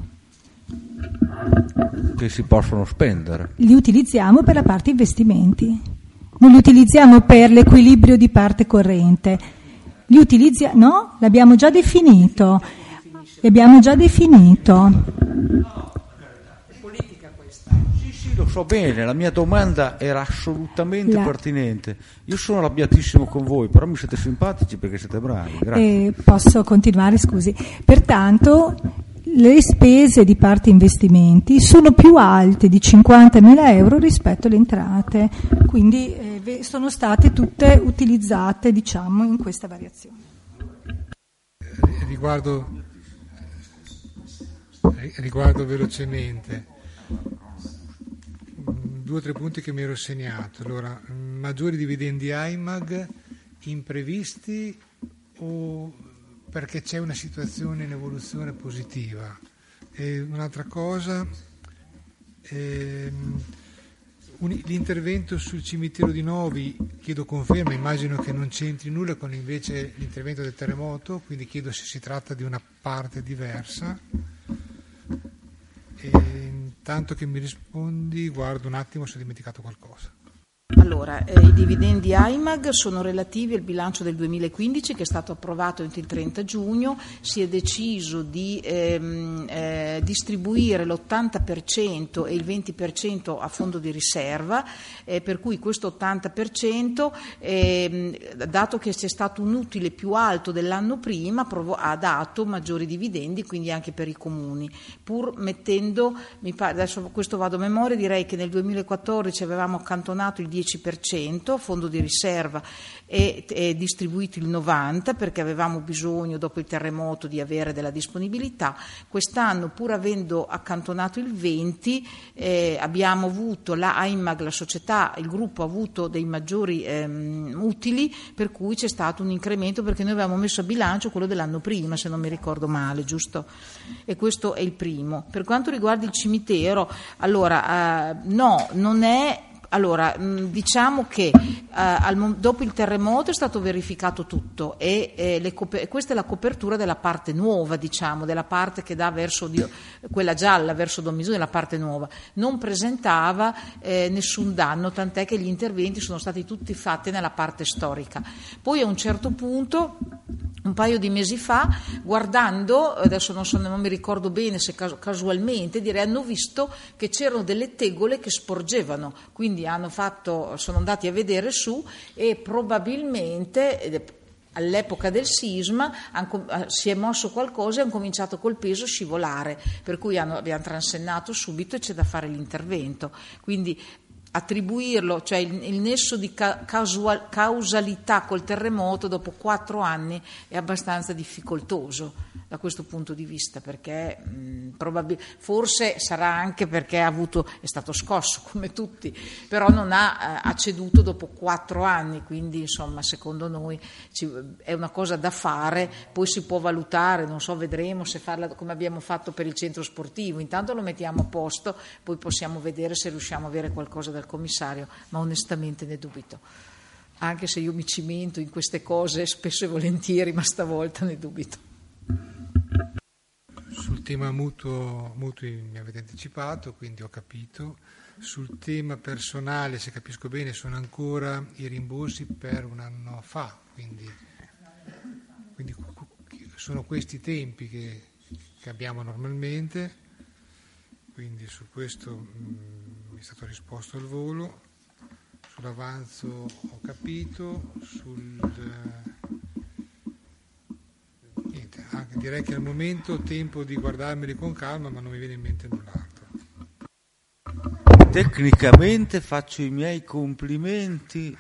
Che si possono spendere. Li utilizziamo per la parte investimenti, non li utilizziamo per l'equilibrio di parte corrente. Li utilizziamo, no? L'abbiamo già definito. Li abbiamo già definito. È politica questa. Sì, sì, lo so bene, la mia domanda era assolutamente La... pertinente. Io sono arrabbiatissimo con voi, però mi siete simpatici perché siete bravi. Grazie. Eh, posso continuare, scusi. Pertanto le spese di parte investimenti sono più alte di cinquantamila euro rispetto alle entrate, quindi eh, sono state tutte utilizzate, diciamo, in questa variazione. Riguardo Riguardo velocemente due o tre punti che mi ero segnato. Allora, maggiori dividendi A I M A G imprevisti o perché c'è una situazione in evoluzione positiva? E un'altra cosa, ehm, un, l'intervento sul cimitero di Novi, chiedo conferma, immagino che non c'entri nulla con invece l'intervento del terremoto, quindi chiedo se si tratta di una parte diversa. E intanto che mi rispondi, guardo un attimo se ho dimenticato qualcosa. Allora, eh, i dividendi A I M A G sono relativi al bilancio del duemilaquindici che è stato approvato entro il trenta giugno, si è deciso di ehm, eh, distribuire l'ottanta per cento e il venti per cento a fondo di riserva, eh, per cui questo ottanta per cento, ehm, dato che c'è stato un utile più alto dell'anno prima, provo- ha dato maggiori dividendi, quindi anche per i comuni, pur mettendo, mi pare, adesso questo vado a memoria, direi che nel duemilaquattordici avevamo accantonato il dieci per cento a fondo di riserva e, e distribuito il novanta per cento perché avevamo bisogno dopo il terremoto di avere della disponibilità. Quest'anno, pur avendo accantonato il venti per cento, eh, abbiamo avuto la A I M A G, la società, il gruppo ha avuto dei maggiori ehm, utili, per cui c'è stato un incremento perché noi avevamo messo a bilancio quello dell'anno prima, se non mi ricordo male, giusto? E questo è il primo. Per quanto riguarda il cimitero, allora eh, no, non è. Allora, diciamo che eh, al, dopo il terremoto è stato verificato tutto e eh, le coper- questa è la copertura della parte nuova, diciamo, della parte che dà verso Dio, quella gialla verso Domizio, la parte nuova. Non presentava eh, nessun danno, tant'è che gli interventi sono stati tutti fatti nella parte storica. Poi a un certo punto, un paio di mesi fa, guardando, adesso non, so, non mi ricordo bene se casualmente, direi, hanno visto che c'erano delle tegole che sporgevano, quindi hanno fatto, sono andati a vedere su e probabilmente all'epoca del sisma si è mosso qualcosa e hanno cominciato col peso a scivolare, per cui hanno, abbiamo transennato subito e c'è da fare l'intervento. Quindi attribuirlo, cioè il, il nesso di ca- casual- causalità col terremoto dopo quattro anni è abbastanza difficoltoso da questo punto di vista, perché mh, probabil- forse sarà anche perché ha avuto, è stato scosso come tutti, però non ha, eh, ha ceduto dopo quattro anni, quindi insomma secondo noi ci, è una cosa da fare, poi si può valutare, non so, vedremo se farla come abbiamo fatto per il centro sportivo, intanto lo mettiamo a posto, poi possiamo vedere se riusciamo a avere qualcosa dal commissario, ma onestamente ne dubito, anche se io mi cimento in queste cose spesso e volentieri, ma stavolta ne dubito. Sul tema mutuo, mutui mi avete anticipato, quindi ho capito. Sul tema personale, se capisco bene, sono ancora i rimborsi per un anno fa, quindi, quindi sono questi i tempi che, che abbiamo normalmente, quindi su questo mh, mi è stato risposto al volo. Sull'avanzo ho capito, sul... Niente, anche, direi che al momento ho tempo di guardarmeli con calma, ma non mi viene in mente null'altro. Tecnicamente faccio i miei complimenti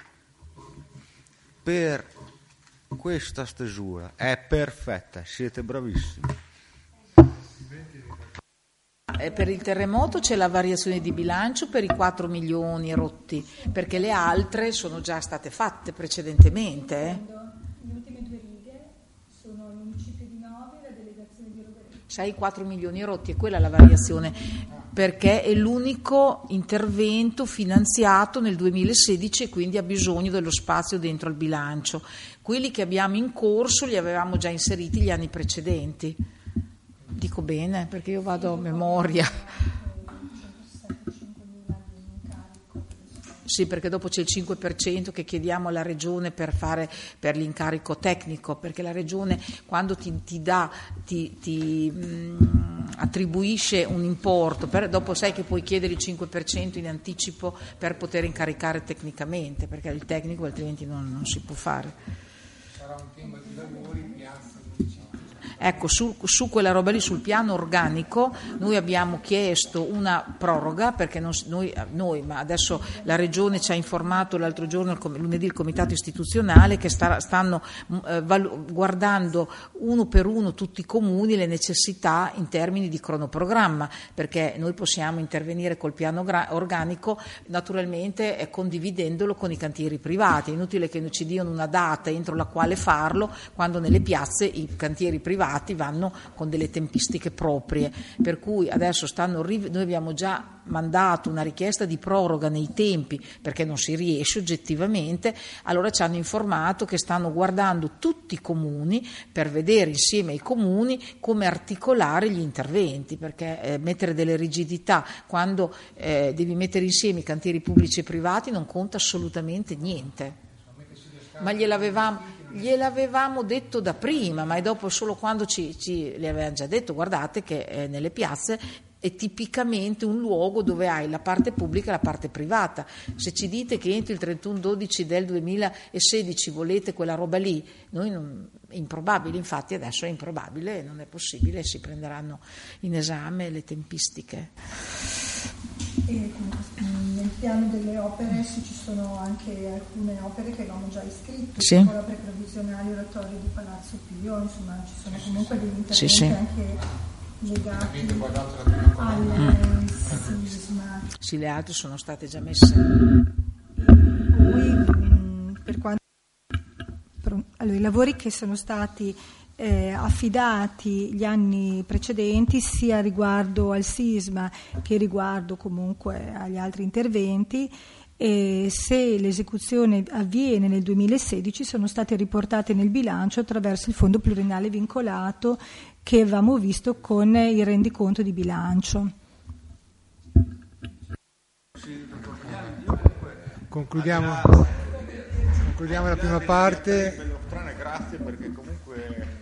per questa stesura, è perfetta, siete bravissimi. E per il terremoto c'è la variazione di bilancio per i quattro milioni rotti, perché le altre sono già state fatte precedentemente. Eh? Sai, quattro milioni rotti, è quella la variazione, perché è l'unico intervento finanziato nel duemilasedici e quindi ha bisogno dello spazio dentro al bilancio. Quelli che abbiamo in corso li avevamo già inseriti gli anni precedenti. Dico bene, perché io vado a memoria. Sì, perché dopo c'è il cinque per cento che chiediamo alla Regione per fare per l'incarico tecnico, perché la Regione quando ti, ti dà, ti, ti mh, attribuisce un importo, per, dopo sai che puoi chiedere il cinque per cento in anticipo per poter incaricare tecnicamente, perché il tecnico altrimenti non, non si può fare. Sarà un tema di lavori in piazza. Ecco, su, su quella roba lì, sul piano organico, noi abbiamo chiesto una proroga, perché non, noi, noi, ma adesso la Regione ci ha informato l'altro giorno, il, lunedì, il Comitato Istituzionale, che sta, stanno eh, valu- guardando uno per uno tutti i comuni le necessità in termini di cronoprogramma, perché noi possiamo intervenire col piano gra- organico, naturalmente eh, condividendolo con i cantieri privati. È inutile che ci diano una data entro la quale farlo, quando nelle piazze i cantieri privati vanno con delle tempistiche proprie, per cui adesso stanno noi abbiamo già mandato una richiesta di proroga nei tempi perché non si riesce oggettivamente, allora ci hanno informato che stanno guardando tutti i comuni per vedere insieme ai comuni come articolare gli interventi, perché eh, mettere delle rigidità quando eh, devi mettere insieme i cantieri pubblici e privati non conta assolutamente niente. Ma gliel'avevamo Gliel'avevamo detto da prima, ma è dopo solo quando ci, ci le avevano già detto, guardate che eh, nelle piazze è tipicamente un luogo dove hai la parte pubblica e la parte privata. Se ci dite che entro il trentuno dodici del duemilasedici volete quella roba lì, noi non, è improbabile, infatti adesso è improbabile, non è possibile, si prenderanno in esame le tempistiche. E nel piano delle opere sì, ci sono anche alcune opere che avevamo già iscritto, sì. Tipo l'opera previsionale oratorio di Palazzo Pio, insomma ci sono comunque degli interventi sì, sì. anche legati al mm. sisma. Sì, le altre sono state già messe. Poi per quanto allora, i lavori che sono stati Eh, affidati gli anni precedenti sia riguardo al sisma che riguardo comunque agli altri interventi, e se l'esecuzione avviene nel duemilasedici sono state riportate nel bilancio attraverso il fondo pluriennale vincolato che avevamo visto con il rendiconto di bilancio. Concludiamo, concludiamo la prima parte. Grazie perché comunque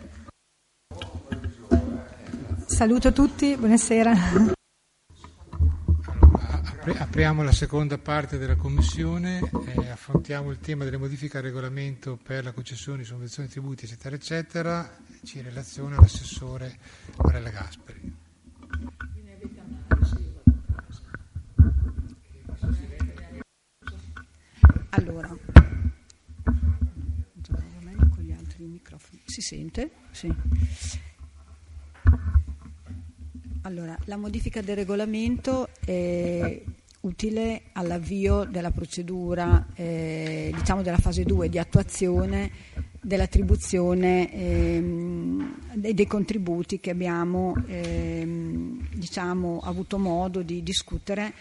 saluto tutti, buonasera. Allora, apriamo la seconda parte della commissione, eh, affrontiamo il tema delle modifiche al regolamento per la concessione di sovvenzioni, tributi, eccetera, eccetera. Ci relaziona l'assessore Morella Gasperi. Allora, con gli altri microfoni. Si sente? Sì. Allora, la modifica del regolamento è utile all'avvio della procedura, eh, diciamo della fase due di attuazione dell'attribuzione ehm, dei, dei contributi che abbiamo ehm, diciamo, avuto modo di discutere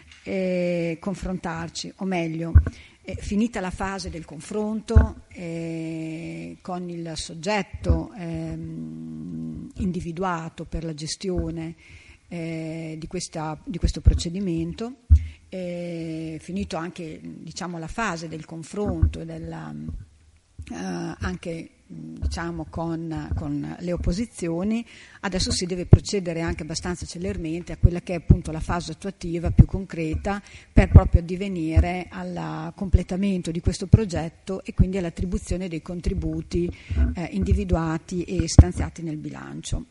e confrontarci, o meglio, eh, finita la fase del confronto eh, con il soggetto ehm, individuato per la gestione eh, di, questa, di questo procedimento, eh, finito anche diciamo, la fase del confronto e della Uh, anche diciamo con, con le opposizioni, adesso si deve procedere anche abbastanza celermente a quella che è appunto la fase attuativa più concreta per proprio addivenire al completamento di questo progetto e quindi all'attribuzione dei contributi eh, individuati e stanziati nel bilancio.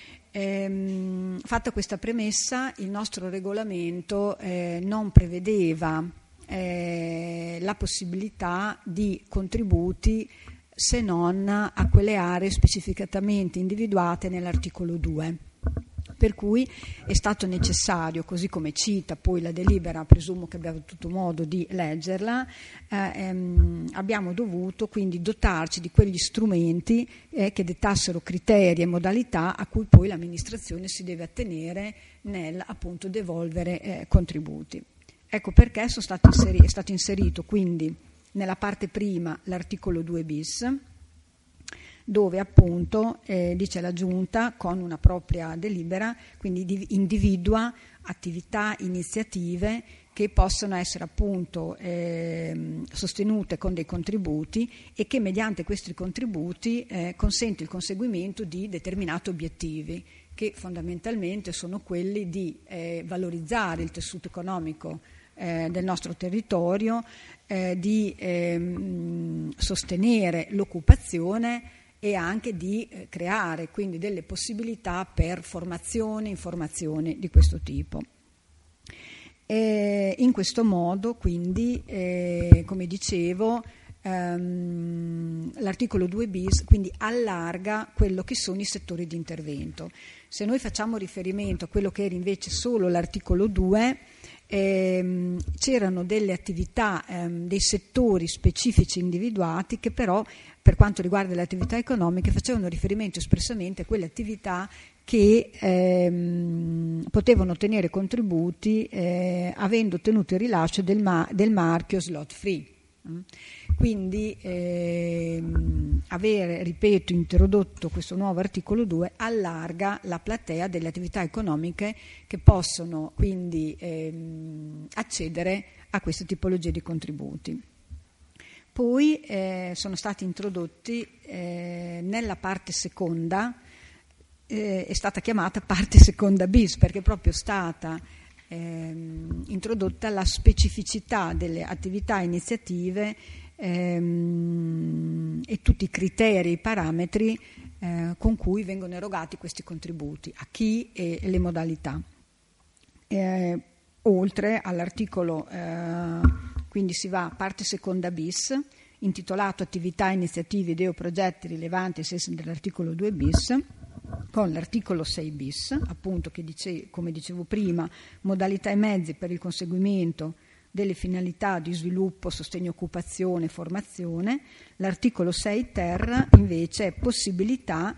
Ehm, fatta questa premessa, il nostro regolamento eh, non prevedeva Eh, la possibilità di contributi se non a quelle aree specificatamente individuate nell'articolo due, per cui è stato necessario, così come cita poi la delibera, presumo che abbia avuto modo di leggerla, eh, ehm, abbiamo dovuto quindi dotarci di quegli strumenti eh, che dettassero criteri e modalità a cui poi l'amministrazione si deve attenere nel appunto devolvere eh, contributi. Ecco perché sono stato inseri- è stato inserito quindi nella parte prima l'articolo due bis, dove appunto eh, dice la Giunta con una propria delibera, quindi di- individua attività, iniziative che possono essere appunto eh, sostenute con dei contributi e che mediante questi contributi eh, consente il conseguimento di determinati obiettivi, che fondamentalmente sono quelli di eh, valorizzare il tessuto economico eh, del nostro territorio, eh, di ehm, sostenere l'occupazione e anche di eh, creare quindi delle possibilità per formazione, informazioni di questo tipo. E in questo modo quindi, eh, come dicevo, ehm, l'articolo due bis quindi allarga quello che sono i settori di intervento. Se noi facciamo riferimento a quello che era invece solo l'articolo due, ehm, c'erano delle attività, ehm, dei settori specifici individuati che però, per quanto riguarda le attività economiche, facevano riferimento espressamente a quelle attività che ehm, potevano ottenere contributi eh, avendo ottenuto il rilascio del, ma- del marchio slot free. Quindi ehm, avere, ripeto, introdotto questo nuovo articolo due allarga la platea delle attività economiche che possono quindi ehm, accedere a queste tipologie di contributi. Poi eh, sono stati introdotti eh, nella parte seconda, eh, è stata chiamata parte seconda bis, perché è proprio stata ehm, introdotta la specificità delle attività iniziative ehm, e tutti i criteri, i parametri eh, con cui vengono erogati questi contributi, a chi e le modalità. Eh, oltre all'articolo eh, quindi si va a parte seconda bis, intitolato attività, iniziative, idee o progetti rilevanti ai sensi dell'articolo due bis, con l'articolo sei bis, appunto, che dice, come dicevo prima, modalità e mezzi per il conseguimento delle finalità di sviluppo, sostegno, occupazione, formazione. L'articolo sei ter invece è possibilità,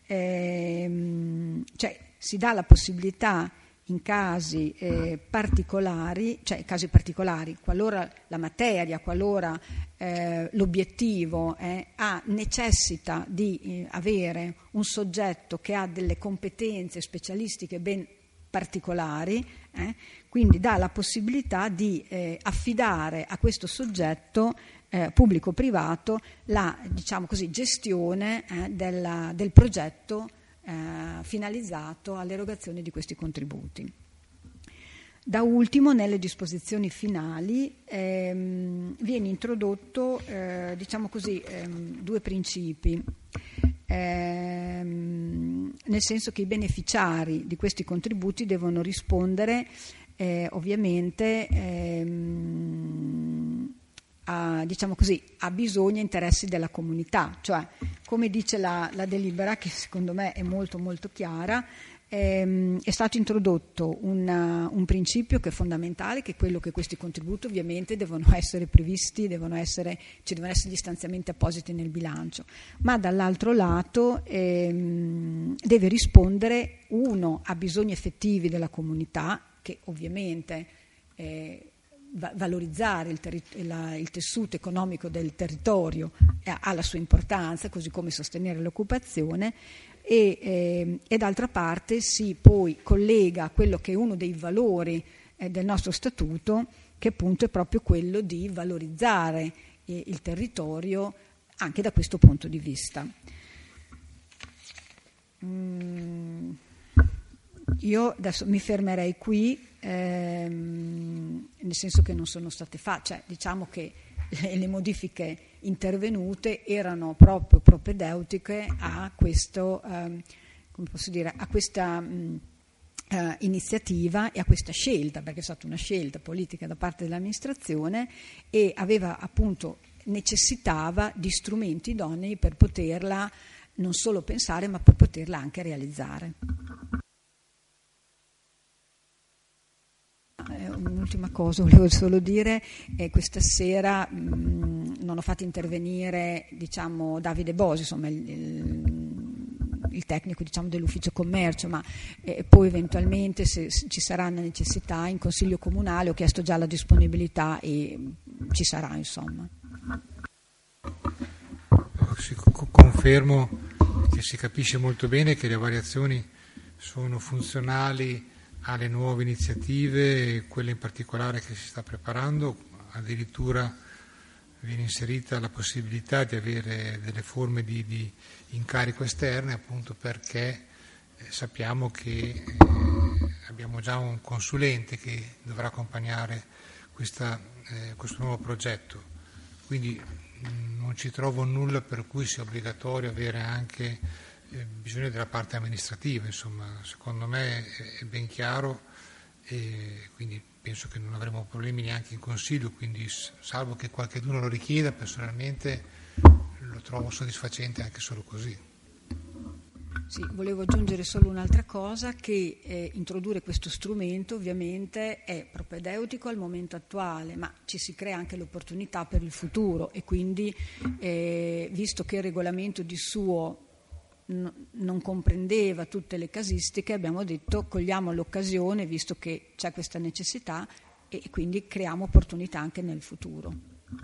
ehm, cioè si dà la possibilità in casi eh, particolari, cioè casi particolari, qualora la materia, qualora eh, l'obiettivo eh, ha, necessita di eh, avere un soggetto che ha delle competenze specialistiche ben particolari, eh, quindi dà la possibilità di eh, affidare a questo soggetto eh, pubblico-privato la, diciamo così, gestione eh, della, del progetto Eh, finalizzato all'erogazione di questi contributi. Da ultimo, nelle disposizioni finali ehm, viene introdotto eh, diciamo così, ehm, due principi, ehm, nel senso che i beneficiari di questi contributi devono rispondere eh, ovviamente ehm, a, diciamo così, a bisogni e interessi della comunità, cioè come dice la, la delibera, che secondo me è molto molto chiara, ehm, è stato introdotto una, un principio che è fondamentale, che è quello che questi contributi ovviamente devono essere previsti, devono essere, ci devono essere gli stanziamenti appositi nel bilancio, ma dall'altro lato ehm, deve rispondere uno a bisogni effettivi della comunità, che ovviamente eh, valorizzare il, terri- la, il tessuto economico del territorio ha la sua importanza, così come sostenere l'occupazione, e, eh, e d'altra parte si poi collega a quello che è uno dei valori eh, del nostro statuto, che appunto è proprio quello di valorizzare eh, il territorio anche da questo punto di vista. Mm. Io adesso mi fermerei qui, ehm, nel senso che non sono state fatte, cioè diciamo che le, le modifiche intervenute erano proprio propedeutiche a questo, ehm, come posso dire, a questa mh, eh, iniziativa e a questa scelta, perché è stata una scelta politica da parte dell'amministrazione e aveva appunto necessitava di strumenti idonei per poterla non solo pensare, ma per poterla anche realizzare. Un'ultima cosa volevo solo dire, eh, questa sera mh, non ho fatto intervenire diciamo Davide Bosi, insomma il, il, il tecnico diciamo, dell'ufficio commercio, ma eh, poi eventualmente se, se ci sarà una necessità in consiglio comunale ho chiesto già la disponibilità e ci sarà, insomma. Sì, confermo che si capisce molto bene che le variazioni sono funzionali alle nuove iniziative, quelle in particolare che si sta preparando. Addirittura viene inserita la possibilità di avere delle forme di, di incarico esterne, appunto perché eh, sappiamo che eh, abbiamo già un consulente che dovrà accompagnare questa, eh, questo nuovo progetto, quindi mh, non ci trovo nulla per cui sia obbligatorio avere anche bisogno della parte amministrativa, insomma, secondo me è ben chiaro e quindi penso che non avremo problemi neanche in Consiglio, quindi salvo che qualcuno lo richieda, personalmente lo trovo soddisfacente anche solo così. Sì, volevo aggiungere solo un'altra cosa, che eh, introdurre questo strumento ovviamente è propedeutico al momento attuale, ma ci si crea anche l'opportunità per il futuro e quindi eh, visto che il regolamento di suo non comprendeva tutte le casistiche, abbiamo detto cogliamo l'occasione visto che c'è questa necessità e quindi creiamo opportunità anche nel futuro.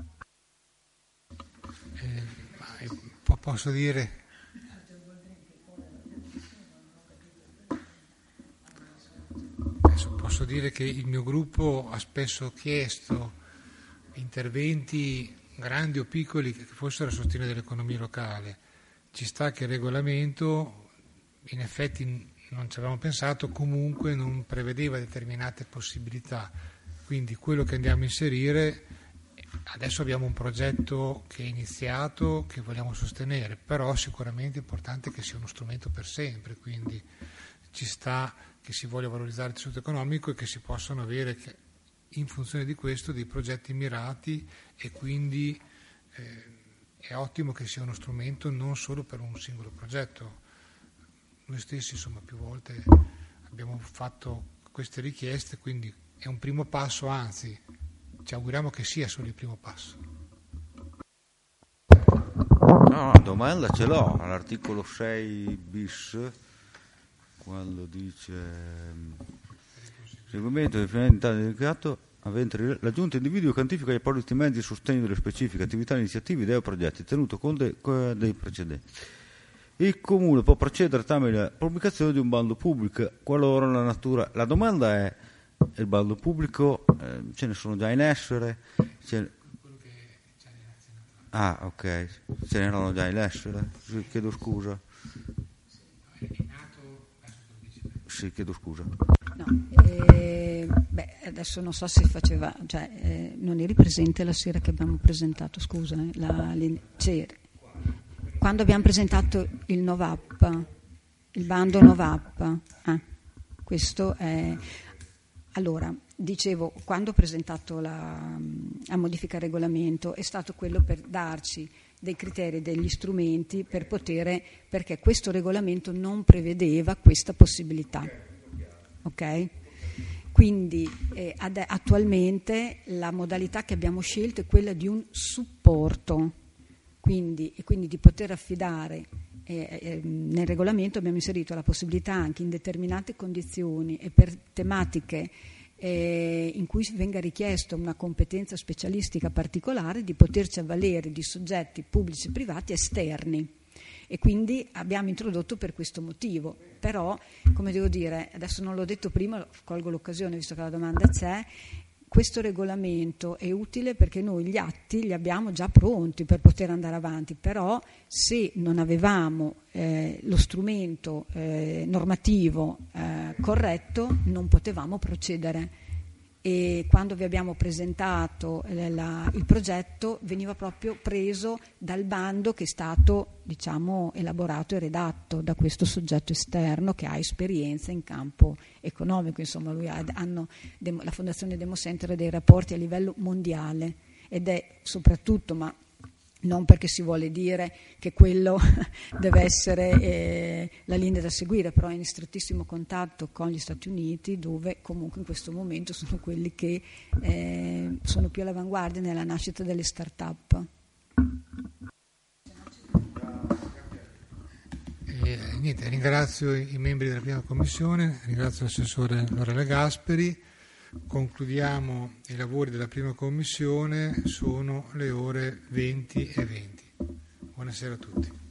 Eh, posso dire adesso posso dire che il mio gruppo ha spesso chiesto interventi grandi o piccoli che fossero a sostegno dell'economia locale. Ci sta che il regolamento, in effetti non ci avevamo pensato, comunque non prevedeva determinate possibilità, quindi quello che andiamo a inserire, adesso abbiamo un progetto che è iniziato, che vogliamo sostenere, però sicuramente è importante che sia uno strumento per sempre, quindi ci sta che si voglia valorizzare il tessuto economico e che si possano avere in funzione di questo dei progetti mirati e quindi eh, è ottimo che sia uno strumento non solo per un singolo progetto. Noi stessi insomma più volte abbiamo fatto queste richieste, quindi è un primo passo, anzi ci auguriamo che sia solo il primo passo. No, una domanda ce l'ho all'articolo sei bis quando dice seguimento del finanziamento dedicato avente la Giunta individua e quantifica gli appositi mezzi a sostegno delle specifiche attività, iniziative, idee o progetti, tenuto conto dei precedenti. Il Comune può procedere tramite la pubblicazione di un bando pubblico qualora la natura. La domanda è: il bando pubblico eh, ce ne sono già in essere? Ce... Ah, ok, ce n'erano già in essere? Chiedo scusa. Sì, chiedo scusa. No, eh, beh, adesso non so se faceva, cioè eh, non eri presente la sera che abbiamo presentato, scusa, eh, la, c'era. Quando abbiamo presentato il Novap, il bando Novap, ah, questo è. Allora, dicevo, quando ho presentato la, a modifica il regolamento è stato quello per darci dei criteri, degli strumenti per poter, perché questo regolamento non prevedeva questa possibilità. Ok? Quindi eh, ad, attualmente la modalità che abbiamo scelto è quella di un supporto, quindi, e quindi di poter affidare eh, eh, nel regolamento abbiamo inserito la possibilità anche in determinate condizioni e per tematiche eh, in cui venga richiesta una competenza specialistica particolare di poterci avvalere di soggetti pubblici e privati esterni. E quindi abbiamo introdotto per questo motivo, però come devo dire, adesso non l'ho detto prima, colgo l'occasione visto che la domanda c'è, questo regolamento è utile perché noi gli atti li abbiamo già pronti per poter andare avanti, però se non avevamo eh, lo strumento eh, normativo eh, corretto non potevamo procedere. E quando vi abbiamo presentato la, il progetto veniva proprio preso dal bando che è stato, diciamo, elaborato e redatto da questo soggetto esterno che ha esperienza in campo economico. Insomma, lui ha, hanno, la Fondazione Demo Center ha dei rapporti a livello mondiale ed è soprattutto, ma non perché si vuole dire che quello deve essere eh, la linea da seguire, però è in strettissimo contatto con gli Stati Uniti, dove comunque in questo momento sono quelli che eh, sono più all'avanguardia nella nascita delle start-up. Eh, niente, ringrazio i membri della prima commissione, ringrazio l'assessore Lorella Gasperi. Concludiamo i lavori della prima commissione, sono le ore venti e venti. Buonasera a tutti.